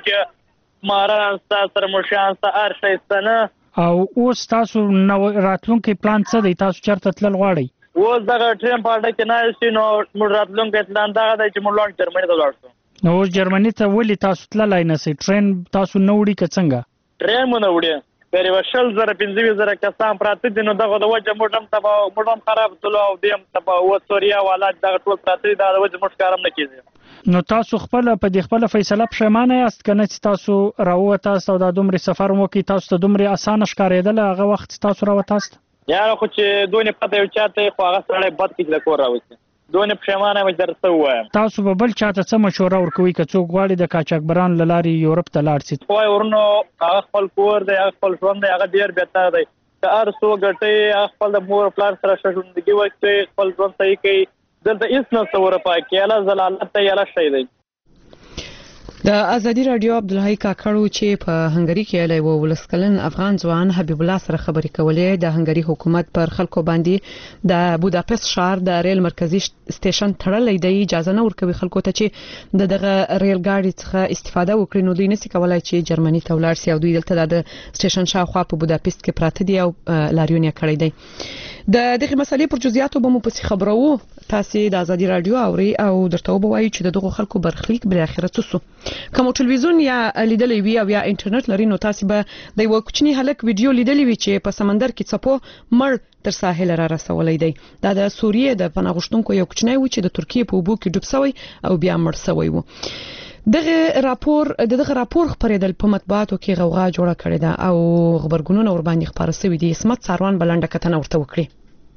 [SPEAKER 5] کې ماران تاسو مرشان سره شایستنه
[SPEAKER 16] او اوس تاسو نو راتلونکي پلان څه دی تاسو چرته تلل غواړئ
[SPEAKER 5] اوس دغه ټرین پاډه کې نه شي نو موږ راتلونکي پلان دغه دی چې موږ لاندې جرمني ته لاړ شو
[SPEAKER 16] نو اوس جرمني ته ولې تاسو تللای نه سئ ټرین تاسو نه وړي که څنګه
[SPEAKER 5] ټرین مو نه وړي پرې وشل زره 15000 کسان پراته دي نو دغه د وجه موږ خراب تلو او دیم تبا و سوریا والا دغه ټول پراته دا د وجه موږ کارم نه کیږي
[SPEAKER 16] نو تاسو خپل په دې خپل فیصله پښیمانه یاست کنه چې تاسو راوته تاسو د دومره سفر مو کې تاسو ته دومره اسانه ښکارېدل هغه وخت تاسو راوتاست
[SPEAKER 5] یا خو چې دونه پته یو چاته خو هغه سره بد کې د کور راوځي دونه پښیمانه مې درته وایم
[SPEAKER 16] تاسو به بل چاته څه مشوره ورکوي که څوک غواړي د قاچاقبران له لارې یورپ ته لاړ شي
[SPEAKER 5] وای ورنو هغه خپل کور دی هغه خپل ژوند دی هغه ډېر بهتر دی که هر څو ګټي هغه خپل د مور پلار سره ژوندګي وکړي خپل ژوند صحیح کوي دلته هیڅ نه څه ورپای کېله زلالت ته یاله شی دی
[SPEAKER 1] د ازادي رادیو عبدالهی کاکړو چې په هنګری کې له ولسکلن افغان ځوان حبیب الله سره خبرې کولې د هنګری حکومت پر خلکو باندې د بوداپست ښار د ریل مرکزی سټیشن تړلې دی اجازه نه ورکوي خلکو ته چې دغه ریل ګاډي څخه استفاده وکړي نو دوی نشي کولای چې جرمني ته ولاړ شي او دوی دلته د سټیشن شاوخوا په بوداپست کې پراته دي او لاریون یې کړی دی د دغه مسلې پر جزئیاتو به مو پسې خبرو تاسو د ازادي رادیو اوري او درته وبوایي چې دغه خلکو برخلیک بل اخرت وسو کوم ټلویزیون یا لیدلې وی او یا انټرنیټ لري نو تاسو به د یو کوچنی هلک ویډیو لیدلې وی چې په سمندر کې څپو مړ تر ساحل را رسولې دی دا د سوریې د پناهغښتونکو یو کوچنی و چې د ترکیه په اوبو کې ډوب شوی او بیا مړ شوی و دغه راپور خبرېدل په مطبوعاتو کې غوغا جوړه کړې ده او خبرګونونه ور باندې خبره شوې دي اسمت ساروان بلنډه کتنه ورته وکړي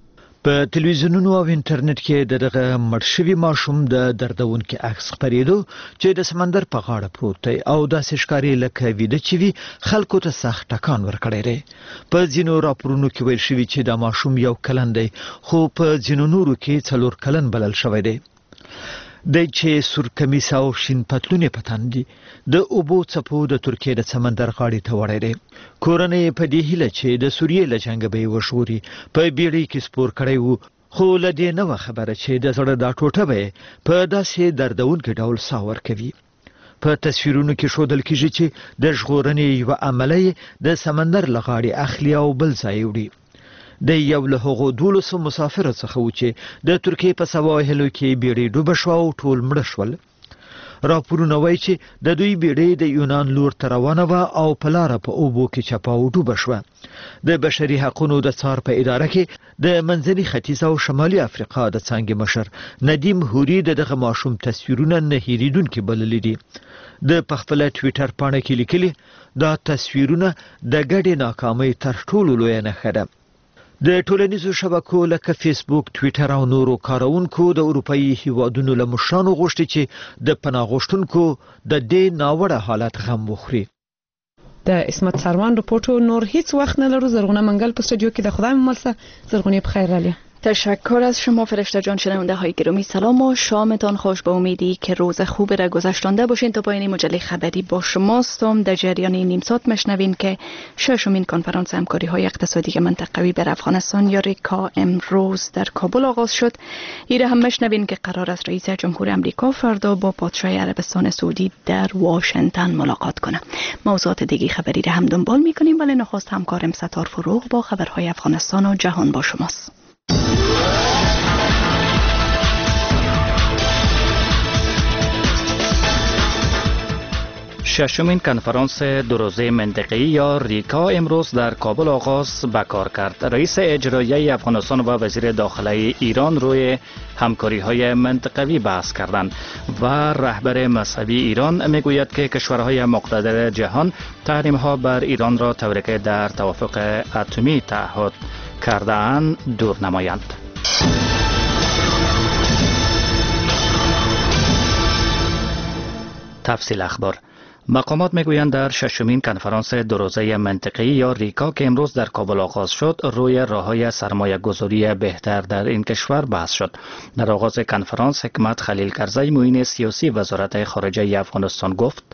[SPEAKER 17] په تلویزیونونو او انټرنیټ کې دغه مرشوي ماشوم د دردونکو عکس خپرېدو چې د سمندر په غاړه پروت دی او داسې ښکاري لکه ویده چې وي خلکو ته سخت ټکان ورکړی دی. په ځینو راپورونو کې ویل شوي چې دا ماشوم 1 کلن دی خو په ځینو نورو کې 4 کلن بلل شوی دی. د چې سور کمیس او شین پتلون په تن دي د اوبو څپو د ترکیې د سمندر غاړې ته وړی دی. کورنۍ په دې هیله چې د سوریې له جنګه به وشوري په بیړۍ کې سپور کړی وو خو له دې نه خبره چې د زړه دا ټوټه به په داسې دردونکي ډول ساه ورکوي. په تصویرونو کې ښودل کېږي چې د ژغورنې یوه عمله د سمندر له غاړې اخلي او بل ځای وړي. د یو له هغو 12 مسافرو څخه و چې د ترکیې په سواحلو کې بیړۍ ډوبه شوه او ټول مړه شول. راپورونه وایي چې د دوی بیړۍ د یونان لور ته روانه وه او په لاره په اوبو کې چپه او ډوبه شوه. د بشري حقونو د څار په اداره کې د منځني ختیځ او شمالي افریقا د څانګې مشر ندیم هوري دغه ماشوم تصویرونه نه هېریدونکي بللي دي. د پخپله ټویټر پاڼه کې لیکلي دا تصویرونه د ګډې ناکامۍ تر ټولو لویه نښه ده. د ټولنیزو شبکو لکه فیسبوک، ټویټر او نورو کارونکو د اروپایي هیوادونو له مشرانو غوښتي چې د پناه غوښتونکو د دې ناوړه حالت غم وخوري.
[SPEAKER 1] د اسمت سروان رپورټو نور هیڅ وخت نه لرو. زرغونه منگل په استودیو کې د خدای مملسه. زرغونه بخیر رالی.
[SPEAKER 18] تشکر از شما فرشته جان. شنونده های گرامی سلام و شامتان خوش. به امیدی که روز خوب را گذشتانده باشین. تا پایان مجله خبری با شماستم. در جریان نیم ساعت مشنوین که ششمین کنفرانس همکاری های اقتصادی منطقوی بر افغانستان یا ریکا امروز در کابل آغاز شد. ایره هم مشنوین که قرار است رئیس جمهور امریکا فردا با پادشاه عربستان سعودی در واشنگتن ملاقات کنه. موضوعات دیگه خبری را هم دنبال میکنیم ولی نخست همکارم ستار فروغ با خبرهای افغانستان و جهان با شماست.
[SPEAKER 19] ششمین کنفرانس دو روزه منطقه‌ای یا ریکا امروز در کابل آغاز به کار کرد. رئیس اجرایی افغانستان و وزیر داخلی ایران روی همکاری‌های منطقوی بحث کردند و رهبر مذهبی ایران میگوید که کشورهای مقتدر جهان تحریم‌ها بر ایران را طوری که در توافق اتمی تعهد کرده‌اند دور نمایند. تفصیل اخبار. مقامات میگویند در ششمین کنفرانس دو روزه منطقه‌ای یا ریکا که امروز در کابل آغاز شد روی راه‌های سرمایه گذاری بهتر در این کشور بحث شد. در آغاز کنفرانس حکمت خلیل کرزی معین سیاسی وزارت خارجه افغانستان گفت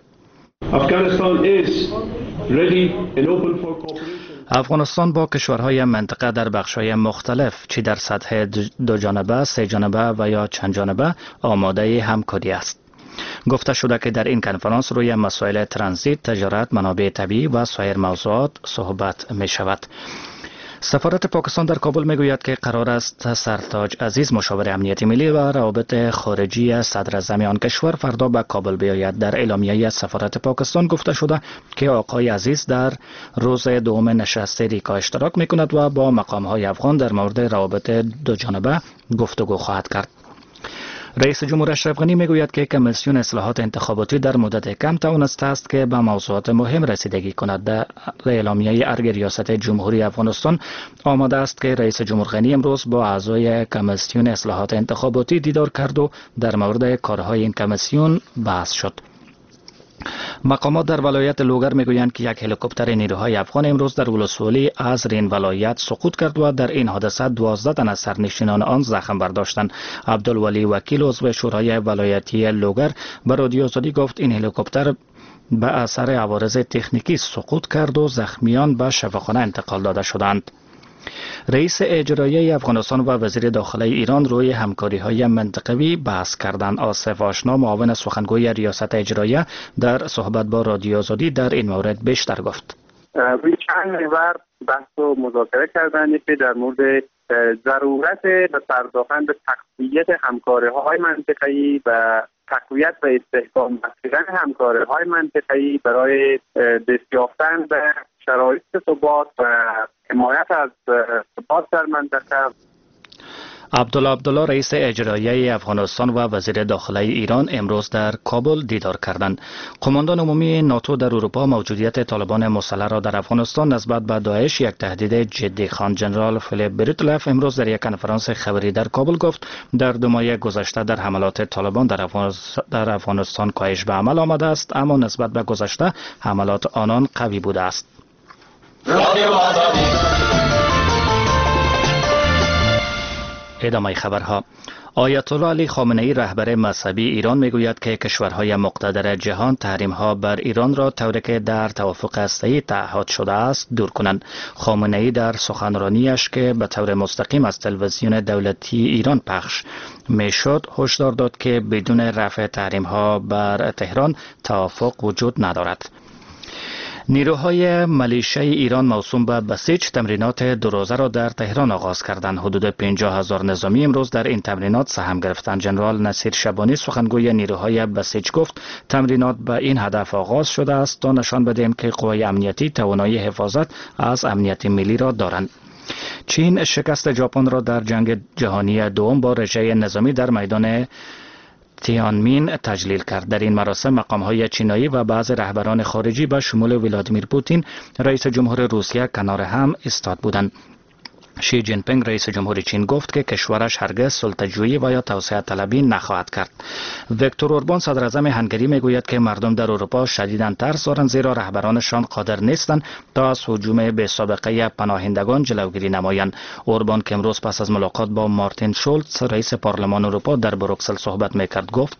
[SPEAKER 19] افغانستان با کشورهای منطقه در بخش‌های مختلف چه در سطح دو جانبه، سه جانبه و یا چند جانبه آماده همکاری است. گفته شده که در این کنفرانس روی مسائل ترانزیت، تجارت، منابع طبیعی و سایر موضوعات صحبت می شود. سفارت پاکستان در کابل میگوید که قرار است سرتاج عزیز مشاور امنیت ملی و روابط خارجی صدر اعظم آن کشور فردا به کابل بیاید. در اعلامیه سفارت پاکستان گفته شده که آقای عزیز در روز دوم نشست ریکا اشتراک میکند و با مقام‌های افغان در مورد روابط دو جانبه گفتگو خواهد کرد. رئیس جمهور اشرف غنی میگوید که کمیسیون اصلاحات انتخاباتی در مدت کم توانسته است که به موضوعات مهم رسیدگی کند. در اعلامیه ارگ ریاست جمهوری افغانستان آماده است که رئیس جمهور غنی امروز با اعضای کمیسیون اصلاحات انتخاباتی دیدار کرد و در مورد کارهای این کمیسیون بحث شد. مقامات در ولایت لوگر میگویند که یک هلیکوپتر نیروهای افغان امروز در ولسوالی از این ولایت سقوط کرد و در این حادثه 12 تن از سرنشینان آن زخم برداشتند. عبدالولی وکیل عضو شورای ولایتی لوگر به رادیو آزادی گفت این هلیکوپتر به اثر عوارض تکنیکی سقوط کرد و زخمیان به شفاخانه انتقال داده شدند. رئیس اجرایی افغانستان و وزیر داخلی ایران روی همکاری‌های منطقوی بحث کردند. آصف آشنا معاون سخنگوی ریاست اجرایی در صحبت با رادیو آزادی در این مورد بیشتر گفت.
[SPEAKER 20] روی چند محور بحث و مذاکره کردند که در مورد ضرورت به پرداختن به تقویت همکاری‌های منطقه‌ای و تقویت و استحکام بخشیدن همکاری‌های منطقه‌ای برای دست یافتن به شرایط ثبات و حمایت از ثبات در منطقه.
[SPEAKER 19] عبدالله رئیس اجرایی افغانستان و وزیر داخلی ایران امروز در کابل دیدار کردند. قماندان عمومی ناتو در اروپا موجودیت طالبان مسلح را در افغانستان نسبت به داعش یک تهدید جدی خواند. ژنرال فیلیپ بریتلف امروز در یک کنفرانس خبری در کابل گفت در 2 ماه گذشته در حملات طالبان در افغانستان کاهش به عمل آمده است، اما نسبت به گذشته حملات آنان قوی بوده است. ادامه خبرها. آیت الله علی خامنه ای رهبر مذهبی ایران میگوید که کشورهای مقتدر جهان تحریم ها بر ایران را طوری که در توافق هسته‌ای تعهد شده است دور کنند. خامنه ای در سخنرانیش که به طور مستقیم از تلویزیون دولتی ایران پخش میشد هشدار داد که بدون رفع تحریم ها بر تهران توافق وجود ندارد. نیروهای ملیشیای ایران موسوم به بسیج تمرینات 2 روزه را در تهران آغاز کردند. حدود 50,000 نظامی امروز در این تمرینات سهم گرفتند. ژنرال نصیر شبانی سخنگوی نیروهای بسیج گفت تمرینات به این هدف آغاز شده است تا نشان بدهیم که قوای امنیتی توانایی حفاظت از امنیت ملی را دارند. چین شکست ژاپن را در جنگ جهانی دوم با رژه نظامی در میدان تیانمین تجلیل کرد. در این مراسم مقام‌های چینایی و بعض رهبران خارجی به شمول ولادیمیر پوتین رئیس جمهور روسیه کنار هم ایستاد بودند. شی جین پینگ رئیس جمهور چین گفت که کشورش هرگز سلطه‌جویی و یا توسعه طلبی نخواهد کرد. ویکتور اوربان صدر اعظم هنگری میگوید که مردم در اروپا شدیداً ترس دارند زیرا رهبرانشان قادر نیستند تا از هجوم بی سابقه پناهندگان جلوگیری نمایند. اوربان که امروز پس از ملاقات با مارتین شولتز رئیس پارلمان اروپا در بروکسل صحبت میکرد گفت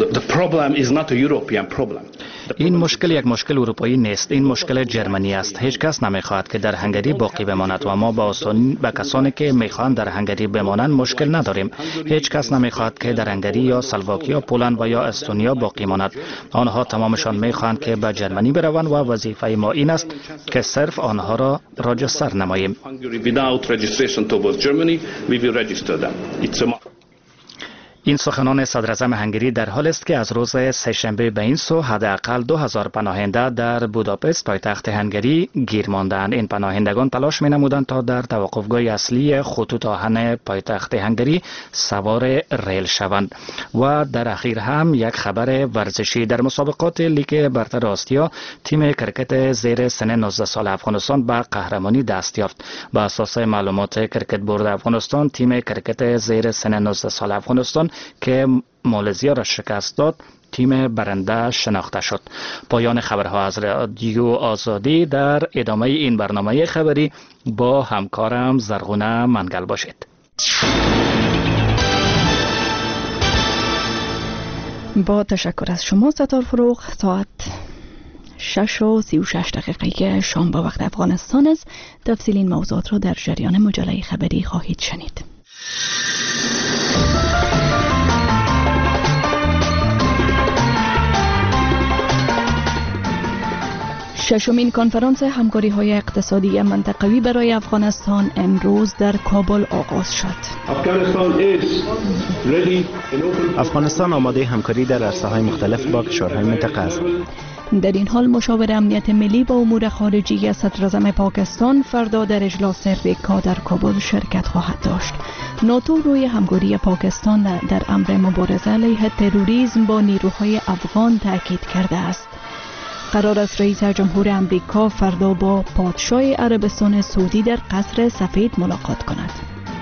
[SPEAKER 19] این مشکل یک مشکل اروپایی نیست، این مشکل جرمنی است. هیچ کس نمیخواهد که در هنگری باقی بماند و ما با کسانی که میخواهند در هنگری بمانند مشکل نداریم. هیچ کس نمیخواهد که در هنگری یا سلواکیا، پولند و یا استونیا باقی ماند. آنها تمامشان میخواهند که به جرمنی بروند و وظیفه ما این است که صرف آنها را راجستر نماییم. این سخنان صدر اعظم هنگری در حال است که از روز سه‌شنبه به این سو حداقل 2000 پناهنده در بوداپست پایتخت هنگری گیر ماندند. این پناهندگان تلاش می‌نمودند تا در توقفگاه اصلی خطوط آهن پایتخت هنگری سوار ریل شوند. و در اخیر هم یک خبر ورزشی. در مسابقات لیگ برتر آسیا تیم کرکت زیر سن 19 سال افغانستان به قهرمانی دست یافت. بر اساس معلومات کرکت بورد افغانستان تیم کرکت زیر سن 19 سال افغانستان که مالزیا را شکست داد تیم برنده شناخته شد. پایان خبرها از رادیو آزادی. در ادامه این برنامه خبری با همکارم زرغونه منگل باشید.
[SPEAKER 18] با تشکر از شما ستار فروغ. ساعت 6:36 شام با وقت افغانستان است. تفصیل این موضوعات را در جریان مجله خبری خواهید شنید. ششمین کنفرانس همکاری‌های اقتصادی منطقوی برای افغانستان امروز در کابل آغاز شد.
[SPEAKER 3] افغانستان آماده همکاری در عرصه‌های مختلف با کشورهای منطقه است.
[SPEAKER 18] در این حال مشاور امنیت ملی با امور خارجه صدر اعظم پاکستان فردا در اجلاس ریکا در کابل شرکت خواهد داشت. ناتو روی همکاری پاکستان در امر مبارزه علیه تروریسم با نیروهای افغان تاکید کرده است. قرار است رئیس جمهور امریکا فردا با پادشاه عربستان سعودی در قصر سفید ملاقات کند.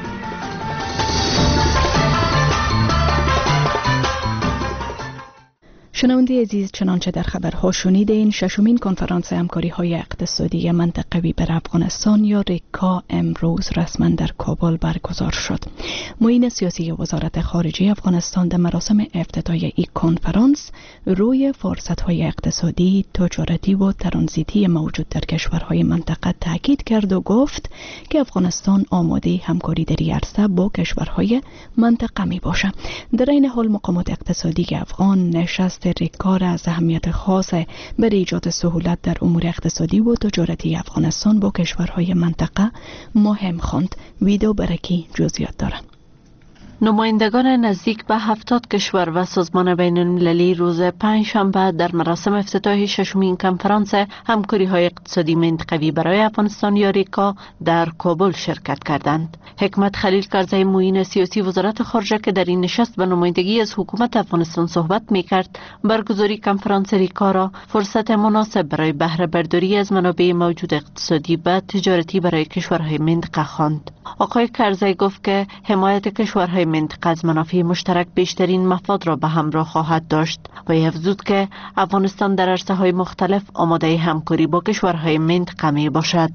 [SPEAKER 18] شنونده عزیز، چنانچه در خبرها شنیدین، ششمین کنفرانس همکاری‌های اقتصادی منطقوی بر افغانستان یا ریکا امروز رسما در کابل برگزار شد. معین سیاسی وزارت خارجه افغانستان در مراسم افتتاحیه این کنفرانس روی فرصت‌های اقتصادی، تجارتی و ترانزیتی موجود در کشورهای منطقه تاکید کرد و گفت که افغانستان آماده همکاری در این عرصه با کشورهای منطقه میباشد. در این حال مقامات اقتصادی افغان نشست ریکا را از اهمیت خاص برای ایجاد سهولت در امور اقتصادی و تجارتی افغانستان با کشورهای منطقه مهم خواند. ویدو برکی جزئیات دارد.
[SPEAKER 21] نمایندگان نزدیک به 70 کشور و سازمان بین المللی روز پنجشنبه در مراسم افتتاح ششمین کنفرانس همکاری‌های اقتصادی منطقوی برای افغانستان یا ریکا در کابل شرکت کردند. حکمت خلیل کرزی معین سیاسی وزارت خارجه که در این نشست به نمایندگی از حکومت افغانستان صحبت می‌کرد، برگزاری کنفرانس ریکا را فرصت مناسب برای بهره برداری از منابع موجود اقتصادی و تجارتی برای کشورهای منطقه خواند. آقای کرزی گفت که حمایت کشورهای منطقه از منافع مشترک بیشترین مفاد را به همراه خواهد داشت و افزود که افغانستان در عرصه‌های مختلف آماده همکاری با کشورهای منطقه می باشد.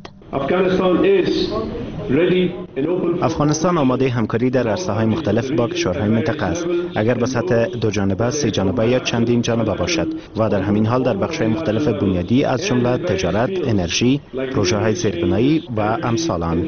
[SPEAKER 3] افغانستان آماده همکاری در عرصه‌های مختلف با کشورهای منطقه است، اگر به سطح دو جانبه، سه جانبه یا چندین جانبه باشد و در همین حال در بخش‌های مختلف بنیادی از جمله تجارت، انرژی، پروژه‌های زیربنایی و امثال آن.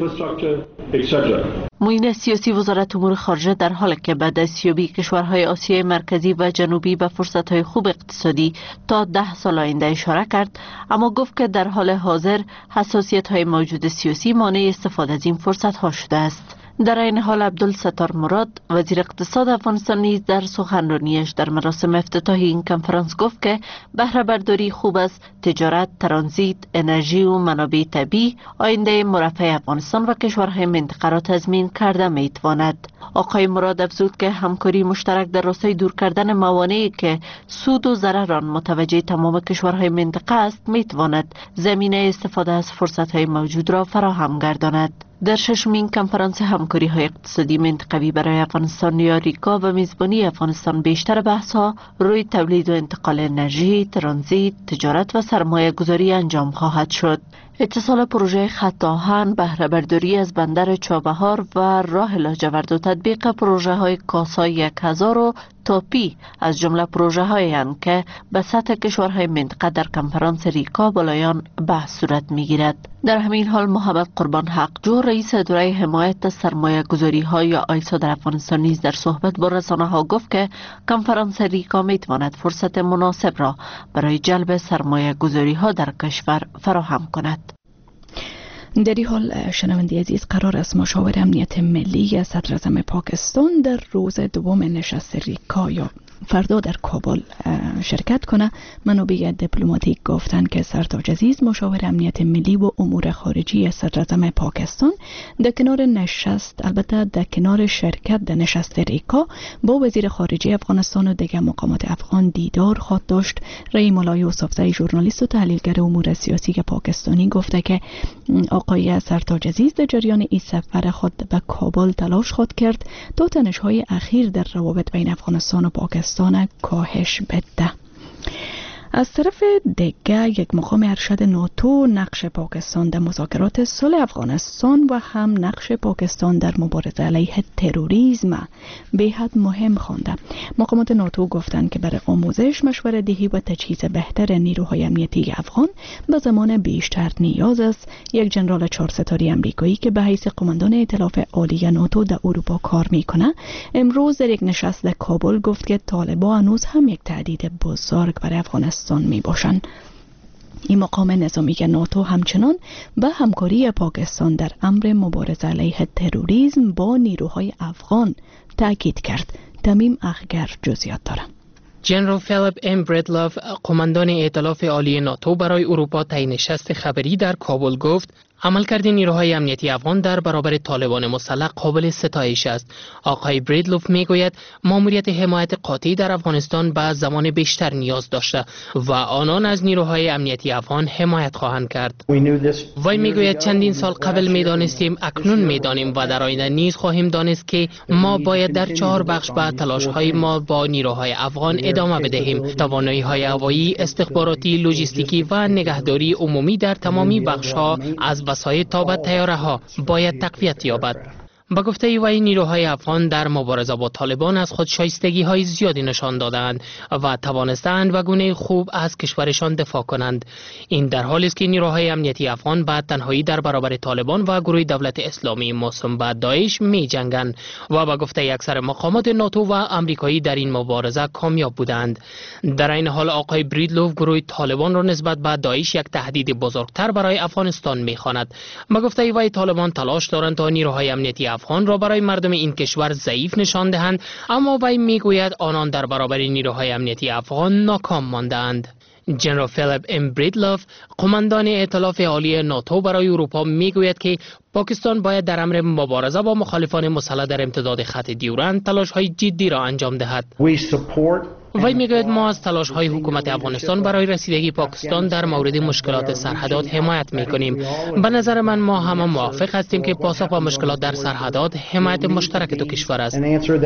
[SPEAKER 21] معین سیاسی وزارت امور خارجه در حالی که به دستیابی کشورهای آسیای مرکزی و جنوبی به فرصت‌های خوب اقتصادی تا 10 سال آینده اشاره کرد، اما گفت که در حال حاضر حساسیت‌های موجود سیاسی مانع استفاده از این فرصت‌ها شده است. در این حال عبدالستار مراد وزیر اقتصاد افغانستان نیز در سخنرانیش در مراسم افتتاح این کنفرانس گفت که بهره برداری خوب است، تجارت، ترانزیت، انرژی و منابع طبیعی آینده مرفه افغانستان و کشورهای منطقه را تضمین کرده میتواند. آقای مراد افزود که همکاری مشترک در راستای دور کردن موانعی که سود و ضرر آن متوجه تمام کشورهای منطقه است میتواند زمینه استفاده از فرصت‌های موجود را فراهم گرداند. در ششمین کنفرانس همکاری‌های اقتصادی منطقوی برای افغانستان یا ریکا و میزبانی افغانستان بیشتر بحث‌ها روی تولید و انتقال انرژی، ترانزیت، تجارت و سرمایه گذاری انجام خواهد شد. اتصال پروژه خط آهن، بهره برداری از بندر چابهار و راه لاجورد و تطبیق پروژه های کاسا 1000 و تاپی از جمله پروژه هایی هستند که به سطح کشورهای منطقه در کنفرانس ریکا بالایان بحث صورت می گیرد. در همین حال محمد قربان حقجو رئیس اداره حمایت سرمایه گذاری ها یا آیسا در افغانستان نیز در صحبت با رسانه ها گفت که کنفرانس ریکا می تواند فرصت مناسب را برای جلب سرمایه گذاری ها در کشور فراهم کند.
[SPEAKER 18] در این حال شنونده عزیز، قرار است مشاور امنیت ملی صدراعظم پاکستان در روز دوم نشست ریکا یا فردا در کابل شرکت کنه. منابع دیپلماتیک گفتند که سرتاج عزیز مشاور امنیت ملی و امور خارجی صدراعظم پاکستان در کنار نشست، البته در کنار شرکت در نشست ریکا با وزیر خارجه افغانستان و دیگر مقامات افغان دیدار خواهد داشت. رحیم الله یوسفزئی ژورنالیست و تحلیلگر امور سیاسی پاکستانی گفته که آقای سرتاج عزیز در جریان این سفر خود به کابل تلاش خواهد کرد تا تنش‌های اخیر در روابط بین افغانستان و پاکستان کاهش بده. از طرف دیگه یک مقام ارشد ناتو نقش پاکستان در مذاکرات صلح افغانستان و هم نقش پاکستان در مبارزه علیه تروریسم به حد مهم خوانده. مقامات ناتو گفتند که برای آموزش، مشورت دهی و تجهیز بهتر نیروهای امنیتی افغان به زمان بیشتر نیاز است. یک جنرال 4 ستاره آمریکایی که به حیث قماندان ائتلاف عالی ناتو در اروپا کار میکنه، امروز در یک نشست در کابل گفت که طالبان هنوز هم یک تهدید بزرگ برای افغانستان می باشند. این مقام نظامی ناتو همچنان به همکاری پاکستان در امر مبارزه علیه تروریسم با نیروهای افغان تاکید کرد. تمیم اخگر جزئیات داره.
[SPEAKER 22] جنرال فیلیپ ام بردلوف، قماندان ائتلاف عالی ناتو برای اروپا طی نشست خبری در کابل گفت عملکرد نیروهای امنیتی افغان در برابر طالبان مسلح قابل ستایش است. آقای بریدلوف میگوید ماموریت حمایت قاطع در افغانستان به زمان بیشتر نیاز داشته و آنان از نیروهای امنیتی افغان حمایت خواهند کرد. وی میگوید چندین سال قبل میدانستیم، اکنون میدانیم و در آینده نیز خواهیم دانست که ما باید در 4 بخش به تلاش‌های ما با نیروهای افغان ادامه بدهیم. توانایی‌های هوایی، استخباراتی، لوجستیکی و نگهداری عمومی در تمامی بخش‌ها از وسایل تا به طیاره‌ها باید تقویت یابد. با گفته وی نیروهای افغان در مبارزه با طالبان از خود شایستگی‌های زیادی نشان دادند و توانستند به گونه خوب از کشورشان دفاع کنند. این در حالی است که نیروهای امنیتی افغان به تنهایی در برابر طالبان و گروه دولت اسلامی موسوم به داعش می‌جنگند و با گفته اکثر مقامات ناتو و آمریکایی در این مبارزه کامیاب بودند. در این حال آقای بریدلوف گروه طالبان را نسبت به داعش یک تهدید بزرگتر برای افغانستان می‌خواند. با گفته وی طالبان تلاش دارند تا نیروهای امنیتی افغان افغان را برای مردم این کشور ضعیف نشان دهند، اما وی میگوید آنان در برابر نیروهای امنیتی افغان ناکام ماندند. جنرال فیلیپ ام بریدلوف، قماندان ائتلاف عالی ناتو برای اروپا، میگوید که پاکستان باید در امر مبارزه با مخالفان مسلح در امتداد خط دیورند تلاش‌های جدی را انجام دهد. وی میگوید ما از تلاش‌های حکومت افغانستان برای رسیدگی پاکستان در مورد مشکلات سرحدات حمایت می‌کنیم. به نظر من ما همه موافق هستیم که پاسخ به مشکلات در سرحدات حمایت مشترک دو کشور است.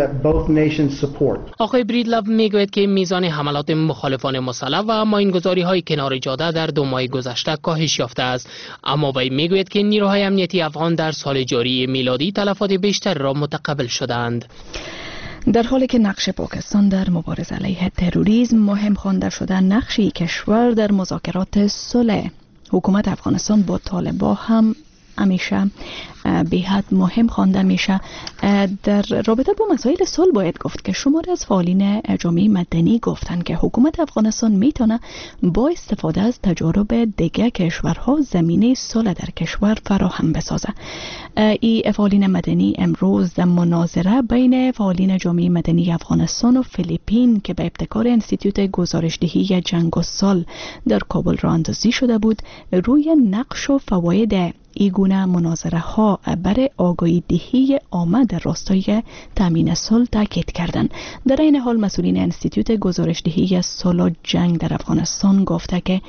[SPEAKER 22] آقای بریدلوف میگوید که میزان حملات مخالفان مسلح و ماینگذاری‌های کنار جاده در 2 ماه گذشته کاهش یافته است، اما وی میگوید که نیروهای امنیتی افغان در سال جاری میلادی تلفات بیشتر را متقبل شدند.
[SPEAKER 18] در حالی که نقش پاکستان در مبارزه علیه تروریسم مهم خوانده شده، نقش کشور در مذاکرات صلح حکومت افغانستان با طالبان هم همیشه به حد مهم خوانده میشه. در رابطه با مسائل صلح باید گفت که شماری از فعالین جامعه مدنی گفتند که حکومت افغانستان میتونه با استفاده از تجارب دیگر کشورها زمینه صلح در کشور فراهم بسازه. این فعالین مدنی امروز در مناظره بین فعالین جامعه مدنی افغانستان و فیلیپین که به ابتکار انستیتوت گزارشدهی جنگ و صلح در کابل راه اندازی شده بود، روی نقش و فواید این گونه مناظره ها برای آگاهی دهی عامه در راستای تامین صلح تاکید کردند. در این حال مسئولین انستیتوت گزارشدهی صلح و جنگ در افغانستان گفته که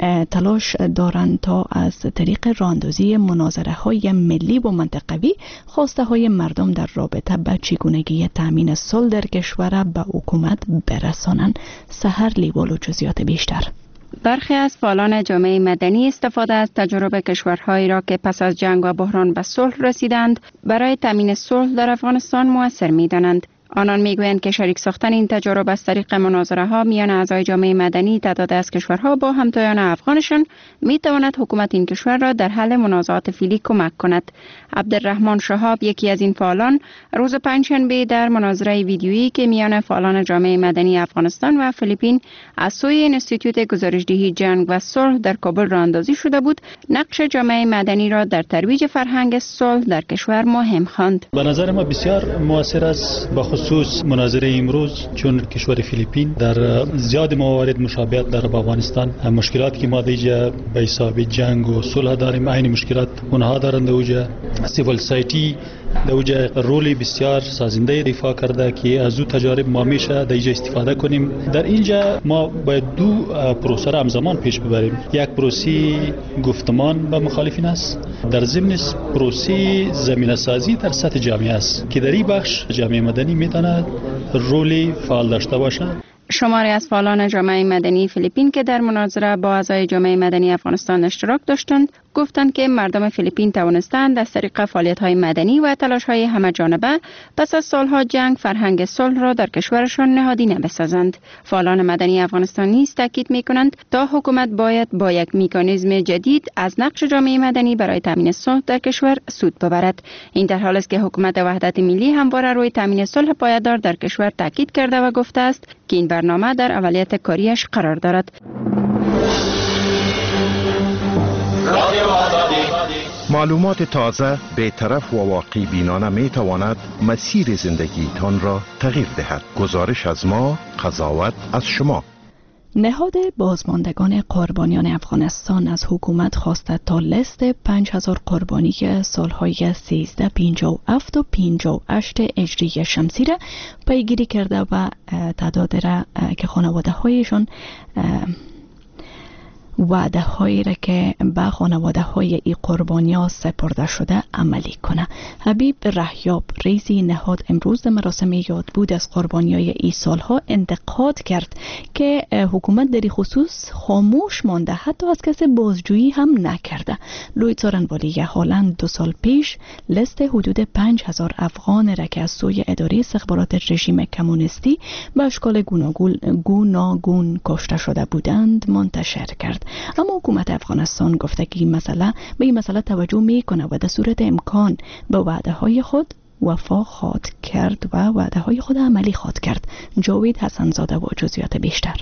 [SPEAKER 18] تلاش دارند تا از طریق راهاندازی مناظره های ملی و منطقوی خواسته های مردم در رابطه با چگونگی تامین صلح در کشور به حکومت برسانند. سحر لیوال و جزئیات بیشتر.
[SPEAKER 4] برخی از فعالان جامعه مدنی استفاده از تجربه کشورهایی را که پس از جنگ و بحران به صلح رسیدند برای تامین صلح در افغانستان مؤثر می‌دانند. آنان میگویند که شریک ساختن این تجربه از طریق مناظره ها میان اعضای جامعه مدنی تعداد از کشورها با همتایان افغانشان میتواند حکومت این کشور را در حل منازعات فعلی کمک کند. عبدالرحمن شهاب، یکی از این فعالان، روز پنجشنبه در مناظره ویدیویی که میان فعالان جامعه مدنی افغانستان و فیلیپین از سوی انستیتوت گزارشدهی جنگ و صلح در کابل راه اندازی شده بود، نقش جامعه مدنی را در ترویج فرهنگ صلح در کشور مهم خواند.
[SPEAKER 6] به نظر ما بسیار مؤثر است، خصوص مناظره امروز، چون کشور فیلیپین در زیاد موارد مشابهت در افغانستان، مشکلاتی که ما دیجا به حساب جنگ و صلح داریم عین مشکلات اونها دارند. اوجا سیویل سایتی دوجا رولی بسیار سازنده ایفا کرده که از او تجارب ما میشه دیجا استفاده کنیم. در اینجا ما باید دو پروسه را همزمان پیش ببریم. یک پروسه گفتمان به مخالفین است، در ضمن پروسه زمینه سازی در سطح جامعه است که در این بخش جامعه مدنی میتونه رولی فعال داشته باشه.
[SPEAKER 4] شماری از فعالان جامعه مدنی فیلیپین که در مناظره با اعضای جامعه مدنی افغانستان اشتراک داشتند گفتند که مردم فیلیپین توانستند از طریق فعالیت‌های مدنی و تلاش‌های همه‌جانبه پس از سالها جنگ فرهنگ صلح را در کشورشان نهادینه بسازند. فعالان مدنی افغانستان نیز تاکید می‌کنند تا حکومت باید با یک مکانیزم جدید از نقش جامعه مدنی برای تامین صلح در کشور سود ببرد. این در حالی است که حکومت وحدت ملی همواره روی تامین صلح پایدار در کشور تاکید کرده و گفته است که این برنامه در اولویت کاریش قرار دارد.
[SPEAKER 9] معلومات تازه، بی‌طرف و واقعی بینانه می تواند مسیر زندگیتان را تغییر دهد. گزارش از ما، قضاوت از شما.
[SPEAKER 18] نهاد بازماندگان قربانیان افغانستان از حکومت خواسته تا لیست 5000 قربانی سالهای 1357 و 58 هجری شمسی را پیگیری کرده و تعداد را که خانواده هایشان وعده هایی را که به خانواده های ای قربانیان سپرده شده عملی کنه. حبیب رحیاب رئیس نهاد امروز در مراسم یادبود از قربانی های ای سالها انتقاد کرد که حکومت در خصوص خاموش مانده، حتی از کسی بازجویی هم نکرده. لوی تارنوالی حالا 2 سال پیش لیست حدود 5000 افغان را که از سوی اداره استخبارات رژیم کمونیستی به اشکال گوناگون کشته شده بودند منتشر کرد. اما حکومت افغانستان گفته که این مسئله توجه میکنه و در صورت امکان به وعده های خود وفا خواهد کرد و وعده های خود عملی خواهد کرد. جاوید حسنزاده و جزئیات بیشتر.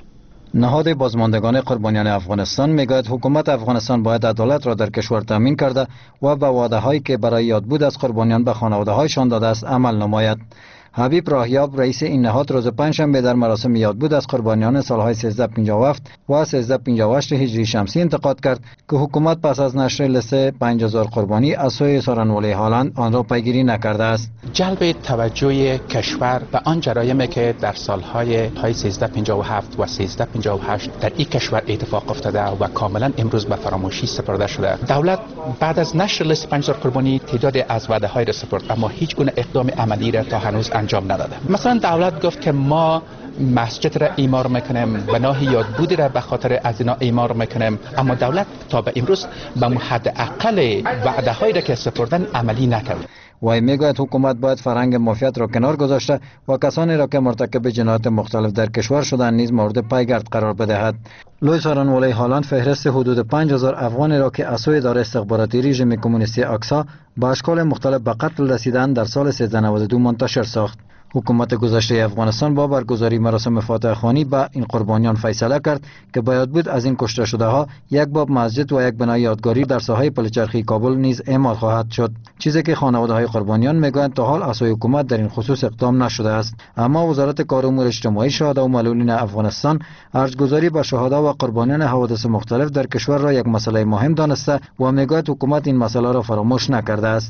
[SPEAKER 7] نهاد بازماندگان قربانیان افغانستان میگوید حکومت افغانستان باید عدالت را در کشور تامین کرده و به وعده‌هایی که برای یادبود از قربانیان به خانواده‌هایشان داده است عمل نماید. حبیب راهیاب رئیس این نهاد روز پنجشنبه در مراسم یادبود از قربانیان سالهای 1357 و 1358 هجری شمسی انتقاد کرد که حکومت پس از نشر لیست 5000 قربانی از سوی سارنولی هالند آن را پیگیری نکرده است.
[SPEAKER 8] جلب توجه کشور به آن جرایمی که در سالهای 1357 و 1358 در این کشور اتفاق افتاده و کاملا امروز به فراموشی سپرده شده. دولت بعد از نشر لیست 5000 قربانی تعداد از وعده‌های را سپرد اما هیچ گونه اقدام عملی را تا هنوز انجام نداده. مثلا دولت گفت که ما مسجد را اعمار میکنیم، بنای یادبودی را به خاطر از اینا اعمار میکنیم، اما دولت تا به امروز به حد اقل وعده هایی را که سپردن عملی نکرد.
[SPEAKER 7] وی میگوید حکومت باید فرهنگ مافیات را کنار گذاشته و کسانی را که مرتکب جنایات مختلف در کشور شدند نیز مورد پیگرد قرار بدهد. لوی سارنولی هالند فهرست حدود 5000 افغانی را که از سوی اداره استخباراتی رژیم کمونیستی آکسا با اشکال مختلف به قتل رسیدند در سال 1392 منتشر ساخت. حکومت گذشته افغانستان با برگزاری مراسم فاتحه خوانی به این قربانیان فیصله کرد که به یادبود از این کشته شده ها یک باب مسجد و یک بنای یادگاری در ساحه پلچرخی کابل نیز اعمال خواهد شد، چیزی که خانواده های قربانیان میگویند تا حال از سوی حکومت در این خصوص اقدام نشده است. اما وزارت کار امور اجتماعی شهدا و معلولین افغانستان ارزگذاری به شهدا و قربانیان حوادث مختلف در کشور را یک مسئله مهم دانسته و میگوید حکومت این مسئله را فراموش نکرده است.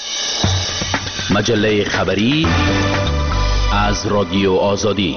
[SPEAKER 23] مجله خبری از رادیو آزادی.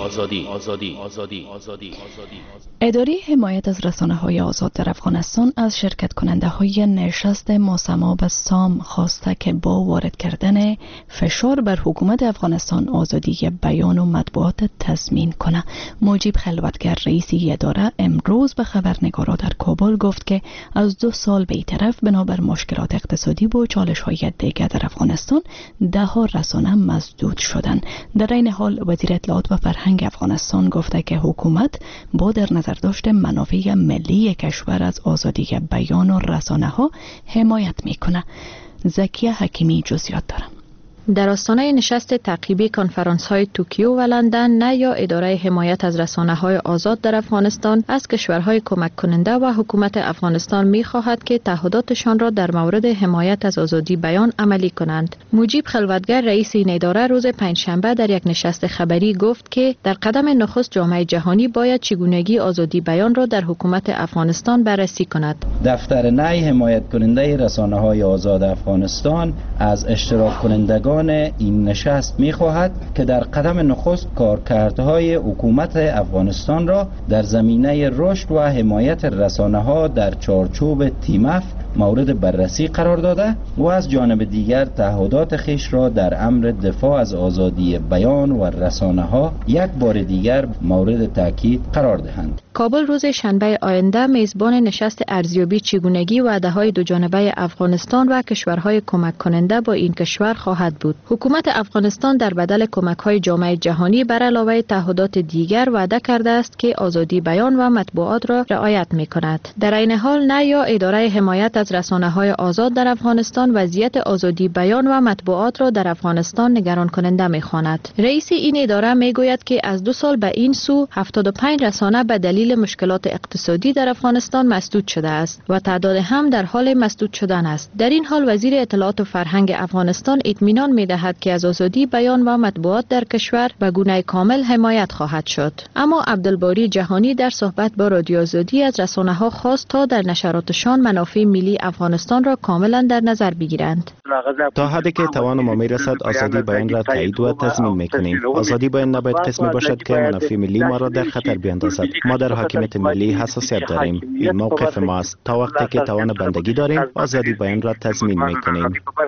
[SPEAKER 18] اداره حمایت از رسانه‌های آزاد در افغانستان از شرکت کننده های نشست ماسما به سام خواسته که با وارد کردن فشار بر حکومت افغانستان آزادی بیان و مطبوعات تضمین کنه. مجیب خلوتگر رئیس اداره امروز به خبرنگاران در کابل گفت که از 2 سال به طرف بنابر مشکلات اقتصادی و چالش‌های دیگر در افغانستان ده‌ها رسانه مسدود شدند. در این حال وزیر اطلاعات و فرهنگ افغانستان گفته که حکومت با در نظر داشت منافع ملی کشور از آزادی بیان و رسانه ها حمایت میکنه. زکیه حکیمی جزئیات داره.
[SPEAKER 24] در آستانه نشست تعقیبی کنفرانس های توکیو و لندن نه یا اداره حمایت از رسانه های آزاد در افغانستان از کشورهای کمک کننده و حکومت افغانستان می خواهد که تعهداتشان را در مورد حمایت از آزادی بیان عملی کنند. مجیب خلوتگر رئیس این اداره روز پنجشنبه در یک نشست خبری گفت که در قدم نخست جامعه جهانی باید چگونگی آزادی بیان را در حکومت افغانستان بررسی کند.
[SPEAKER 25] دفتر نهایی حمایت کننده رسانه های آزاد افغانستان از اشتراک کنندگان این نشست می‌خواهد که در قدم نخست کارکردهای حکومت افغانستان را در زمینه رشد و حمایت رسانه‌ها در چارچوب تیمف مورد بررسی قرار داده و از جانب دیگر تعهدات خیش را در امر دفاع از آزادی بیان و رسانه‌ها یک بار دیگر مورد تاکید قرار دهند.
[SPEAKER 24] کابل روز شنبه آینده میزبان نشست ارزیابی چگونگی وعده‌های دوجانبه افغانستان و کشورهای کمک کننده با این کشور خواهد بود. حکومت افغانستان در بدل کمک‌های جامعه جهانی بر علاوه تعهدات دیگر وعده کرده است که آزادی بیان و مطبوعات را رعایت می‌کند. در این حال نه یا اداره حمایت از رسانه‌های آزاد در افغانستان وضعیت آزادی بیان و مطبوعات را در افغانستان نگران کننده می‌خواند. رئیس این اداره میگوید که از 2 سال به این سو 75 رسانه به دلیل مشکلات اقتصادی در افغانستان مسدود شده است و تعداد هم در حال مسدود شدن است. در این حال وزیر اطلاعات و فرهنگ افغانستان اطمینان می‌دهد که از آزادی بیان و مطبوعات در کشور به گونه کامل حمایت خواهد شد. اما عبدالباری جهانی در صحبت با رادیو آزادی از رسانه‌ها خواست تا در نشراتشان منافع ملی افغانستان را کاملا در نظر بگیرند.
[SPEAKER 3] تا حدی که توان ما میرسد آزادی بیان را تایید و تضمین میکنیم. آزادی بیان نباید قسمی باشد که منافع ملی ما را در خطر بیاندازد. ما در حاکمیت ملی حساسیت داریم. این موقف ماست. تا وقتی که توان بندگی داریم آزادی بیان را تضمین میکنیم.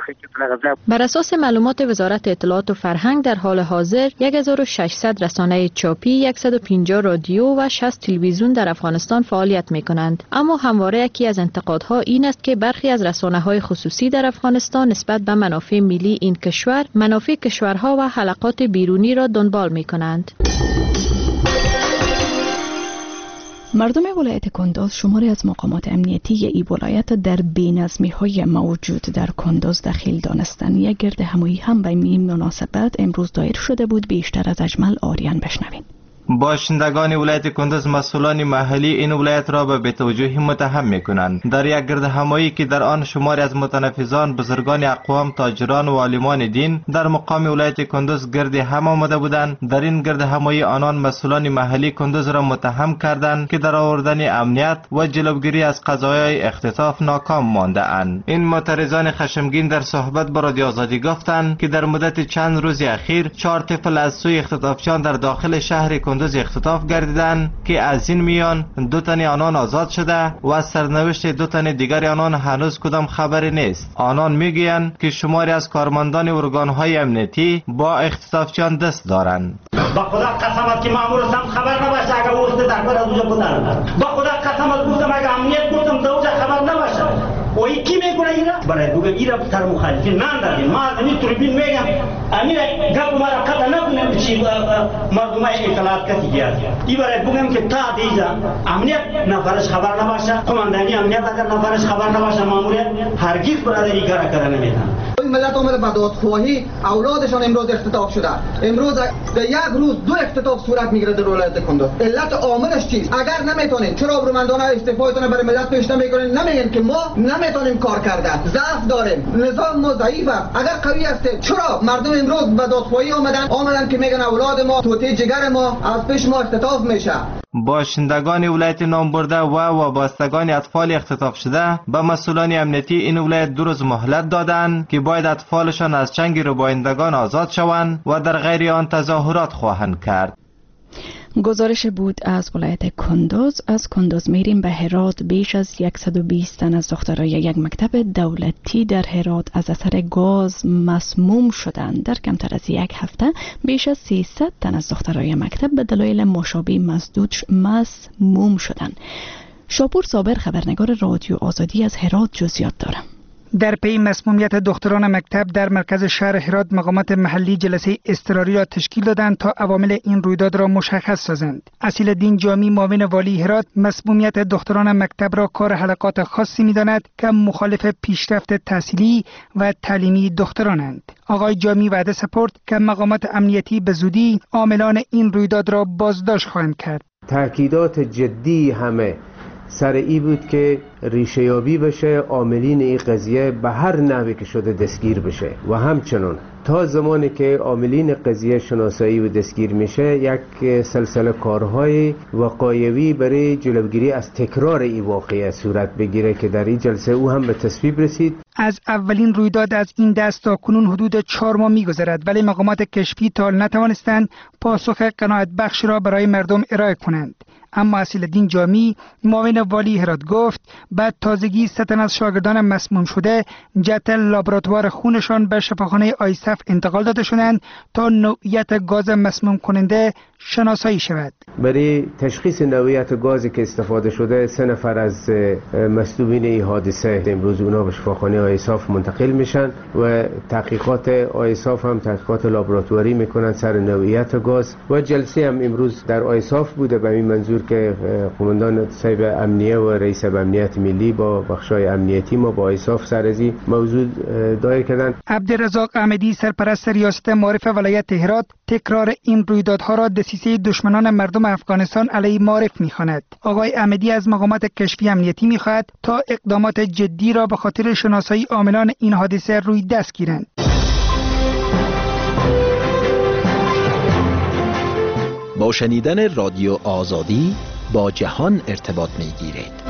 [SPEAKER 24] بر اساس معلومات وزارت اطلاعات و فرهنگ در حال حاضر 1600 رسانه چاپی، 150 رادیو و 60 تلویزیون در افغانستان فعالیت میکنند. اما همواره یکی از انتقادها این است که برخی از رسانه‌های خصوصی در افغانستان نسبت به منافع ملی این کشور، منافع کشورها و حلقات بیرونی را دنبال می‌کنند.
[SPEAKER 18] مردم ولایت کندوز شماری از مقامات امنیتی این ولایت در بی‌نظمی‌های موجود در کندوز دخیل دانستند. یک گرد همایی هم به این مناسبت امروز دایر شده بود. بیشتر از اجمل آریان بشنوین.
[SPEAKER 2] باشندگان ولایت کندز مسئولان محلی این ولایت را به بی‌توجهی متهم می‌کنند. در یک گردهمایی که در آن شماری از متنفذان، بزرگان اقوام، تاجران و عالمان دین در مقام ولایت کندز گرد هم آمده بودند، در این گردهمایی آنان مسئولان محلی کندز را متهم کردند که در آوردن امنیت و جلوگیری از قضایای اختطاف ناکام مانده اند. این معترضان خشمگین در صحبت با رادیو آزادی گفتند که در مدت چند روز اخیر 4 طفل از سوی اختطافچیان در داخل شهر کندز اختطاف گردیدند که از این میان 2 تن آنان آزاد شده و از سرنوشت 2 تن دیگر آنان هنوز کدام خبری نیست. آنان میگویند که شماری از کارمندان ارگان‌های امنیتی با اختطافچیان دست دارند.
[SPEAKER 10] با خدا قسمت که مامور هم خبر نباشه اگر ورسته در از اونجا بودن. با خدا قسمت گفتم اگر امنیت گفتم در اونجا خبر نباشه. و این کی میکنه اینا؟ برای بگم اینا سر مخالفین نندازیم. ما از این توربین میگم امیر گپ ما را قطع نکنیم چی مردمای اطلاعات کسی گیاد. این برای بگم که تا دیجا امنیت نفرش خبر نباشه، قماندانی امنیت اگر نفرش خبر نباشه ماموریت هرگز برادری کار کردن نمیدن.
[SPEAKER 11] این ملت آمده با دادخواهی اولادشان امروز اختطاف شده. امروز در یک روز 2 اختطاف صورت میگیره در ولایت کندز. علت عاملش چیست؟ اگر نمیتونید چرا ابرومندانه استعفایتون برای ملت پیش نمیکنید؟ نمیگن که ما نمیتونیم کار کردن، ضعف داریم، نظام ما ضعیف است. اگر قوی است چرا مردم امروز به دادخواهی آمدن که میگن اولاد ما توتی جگر ما از پیش ما اختطاف میشه.
[SPEAKER 2] باشندگان ولایت نامبرده و وابستگان اطفال اختطاف شده به مسئولان امنیتی این ولایت 2 روز مهلت دادند که باید اطفالشان از چنگ ربایندگان آزاد شوند و در غیر آن تظاهرات خواهند کرد.
[SPEAKER 18] گزارش بود از ولایت کندز. از کندز میریم به هرات. بیش از 120 تن از دخترای یک مکتب دولتی در هرات از اثر گاز مسموم شدند. در کمتر از 1 هفته بیش از 300 تن از دخترای مکتب به دلایل مشابه مسموم شدند. شاپور صابر خبرنگار رادیو آزادی از هرات جزئیات دارد.
[SPEAKER 12] در پی مسمومیت دختران مکتب در مرکز شهر هرات مقامات محلی جلسه اضطراری را تشکیل دادند تا عوامل این رویداد را مشخص سازند. اصیل الدین جامی معاون والی هرات مسمومیت دختران مکتب را کار حلقات خاصی می‌داند که مخالف پیشرفت تحصیلی و تعلیمی دخترانند. آقای جامی وعده سپرد که مقامات امنیتی به زودی عاملان این رویداد را بازداشت خواهند کرد.
[SPEAKER 13] تأکیدات جدی همه سر ای بود که ریشه یابی بشه، عاملین این قضیه به هر نحوی که شده دستگیر بشه و همچنان تا زمانی که عاملین قضیه شناسایی و دستگیر میشه یک سلسله کارهای وقایوی برای جلوگیری از تکرار این واقعه صورت بگیره که در این جلسه او هم به تصویب رسید.
[SPEAKER 12] از اولین رویداد از این دست تا کنون حدود 4 ماه می‌گذرد ولی مقامات کشفی تا نتوانستند پاسخ قناعت بخش را برای مردم ارائه کنند. اما اصیل الدین جامی معاون والی هرات گفت بعد تازگی 3 تن از شاگردان مسموم شده جهت لابراتوار خونشان به شفاخانه آیسف انتقال داده شدند تا نوعیت گاز مسموم کننده شناسایی شود.
[SPEAKER 13] برای تشخیص نوعیت گازی که استفاده شده 3 نفر از مصدومین این حادثه امروز اونا به شفاخانه آیسف منتقل میشن و تحقیقات آیسف هم تحقیقات لابراتواری میکنن سر نوعیت گاز و جلسه هم امروز در آیسف بوده به این منظور که قماندان صاحب امنیه و رئیس امنیت ملی با بخشای امنیتی ما با آیسف سرازی موضوع دایر کردن.
[SPEAKER 12] عبدالرزاق احمدی سرپرست ریاست معارف ولایت هرات تکرار این رویدادها را دسیسه دشمنان مردم افغانستان علیه معارف می‌خواند. آقای احمدی از مقامات کشفی امنیتی می‌خواهد تا اقدامات جدی را به خاطر شناسایی عاملان این حادثه روی دست گیرند.
[SPEAKER 23] با شنیدن رادیو آزادی با جهان ارتباط می‌گیرید.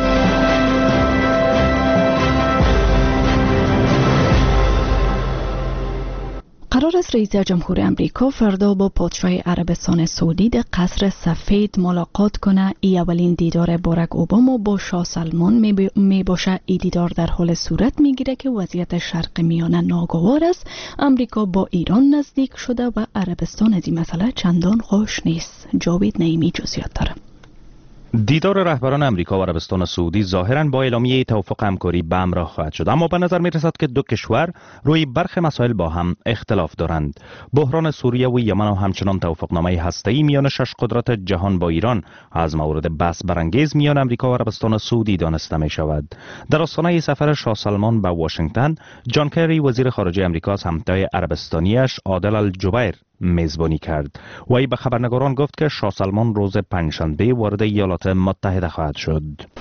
[SPEAKER 18] قرار است رئیس جمهور امریکا فردا با پادشاه عربستان سعودی در قصر سفید ملاقات کنه. ای اولین دیدار باراک اوباما با شاه سلمان می باشه. ای دیدار در حال صورت میگیره که وضعیت شرق میانه ناگوار است. امریکا با ایران نزدیک شده و عربستان از این مسئله چندان خوش نیست. جاوید نعیمی جزئیات داره.
[SPEAKER 26] دیدار رهبران امریکا و عربستان سعودی ظاهراً با اعلامیه توافق همکاری به همراه خواهد شد، اما به نظر می رسد که 2 کشور روی برخی مسائل با هم اختلاف دارند. بحران سوریه و یمن و همچنان توافقنامه هسته‌ای میان 6 قدرت جهان با ایران از مورد بحث برانگیز میان امریکا و عربستان سعودی دانسته می شود. در آستانه سفر شاه سلمان به واشنگتن، جان کری وزیر خارجه امریکا از همتای عربستانیش عادل الجبیر میزبانی کرد. وی به خبرنگاران گفت که شاه سلمان روز پنجشنبه وارد ایالات متحده خواهد شد.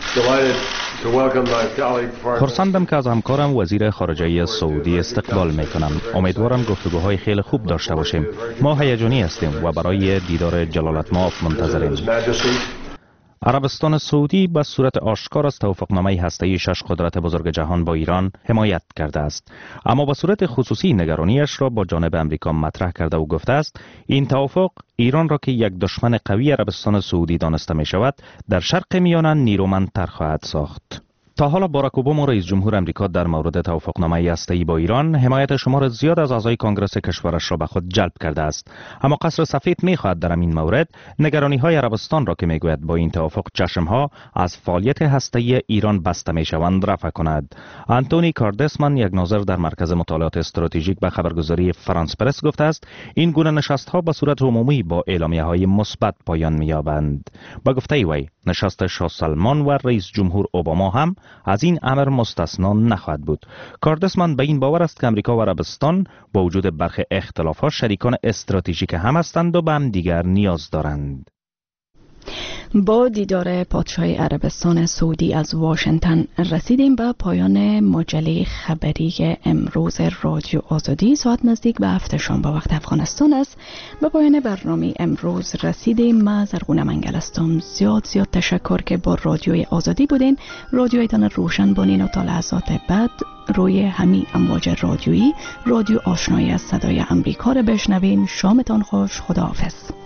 [SPEAKER 26] خرسندم که از همکارم وزیر خارجه سعودی استقبال میکنم. امیدوارم گفتگوهای خیلی خوب داشته باشیم. ما هیجانی هستیم و برای دیدار جلالتمآب منتظریم. عربستان سعودی به صورت آشکار از توافقنامه هسته‌ای 6 قدرت بزرگ جهان با ایران حمایت کرده است، اما به صورت خصوصی نگرانیش را با جانب امریکا مطرح کرده و گفته است این توافق ایران را که یک دشمن قوی عربستان سعودی دانسته می شود در شرق میانه نیرومندتر خواهد ساخت. تا حالا باراک اوباما رئیس جمهور امریکا در مورد توافقنامه هسته‌ای با ایران حمایت شمار زیاد از اعضای کنگره کشورش را به خود جلب کرده است، اما قصر سفید می‌خواهد در این مورد نگرانی‌های عربستان را که می‌گوید با این توافق چشم‌ها از فعالیت هسته‌ای ایران بسته می‌شوند رفع کند. آنتونی کاردسمن، یک ناظر در مرکز مطالعات استراتژیک به خبرگزاری فرانس پرس گفته است این گونه نشست‌ها به صورت عمومی با اعلامیه‌های مثبت پایان می‌یابند. با گفته وی نشست شاه سلمان و رئیس جمهور اوباما هم از این امر مستثنا نخواهد بود. کاردسمن به این باور است که امریکا و عربستان با وجود برخی اختلافات شریکان استراتژیک هم هستند و به هم دیگر نیاز دارند.
[SPEAKER 18] با دیدار پادشاه عربستان سعودی از واشنگتن رسیدیم به پایان مجله خبری امروز رادیو آزادی. ساعت نزدیک به 7 شام به وقت افغانستان است. به پایان برنامه امروز رسیدیم. من زرغونه منگل هستم. زیاد تشکر که با رادیوی آزادی بودین. رادیویتان روشن بانین و تا لحظات بعد روی همین امواج رادیویی رادیو آشنایی از صدای امریکا را بشنوین. شامتان خوش. خداحافظ.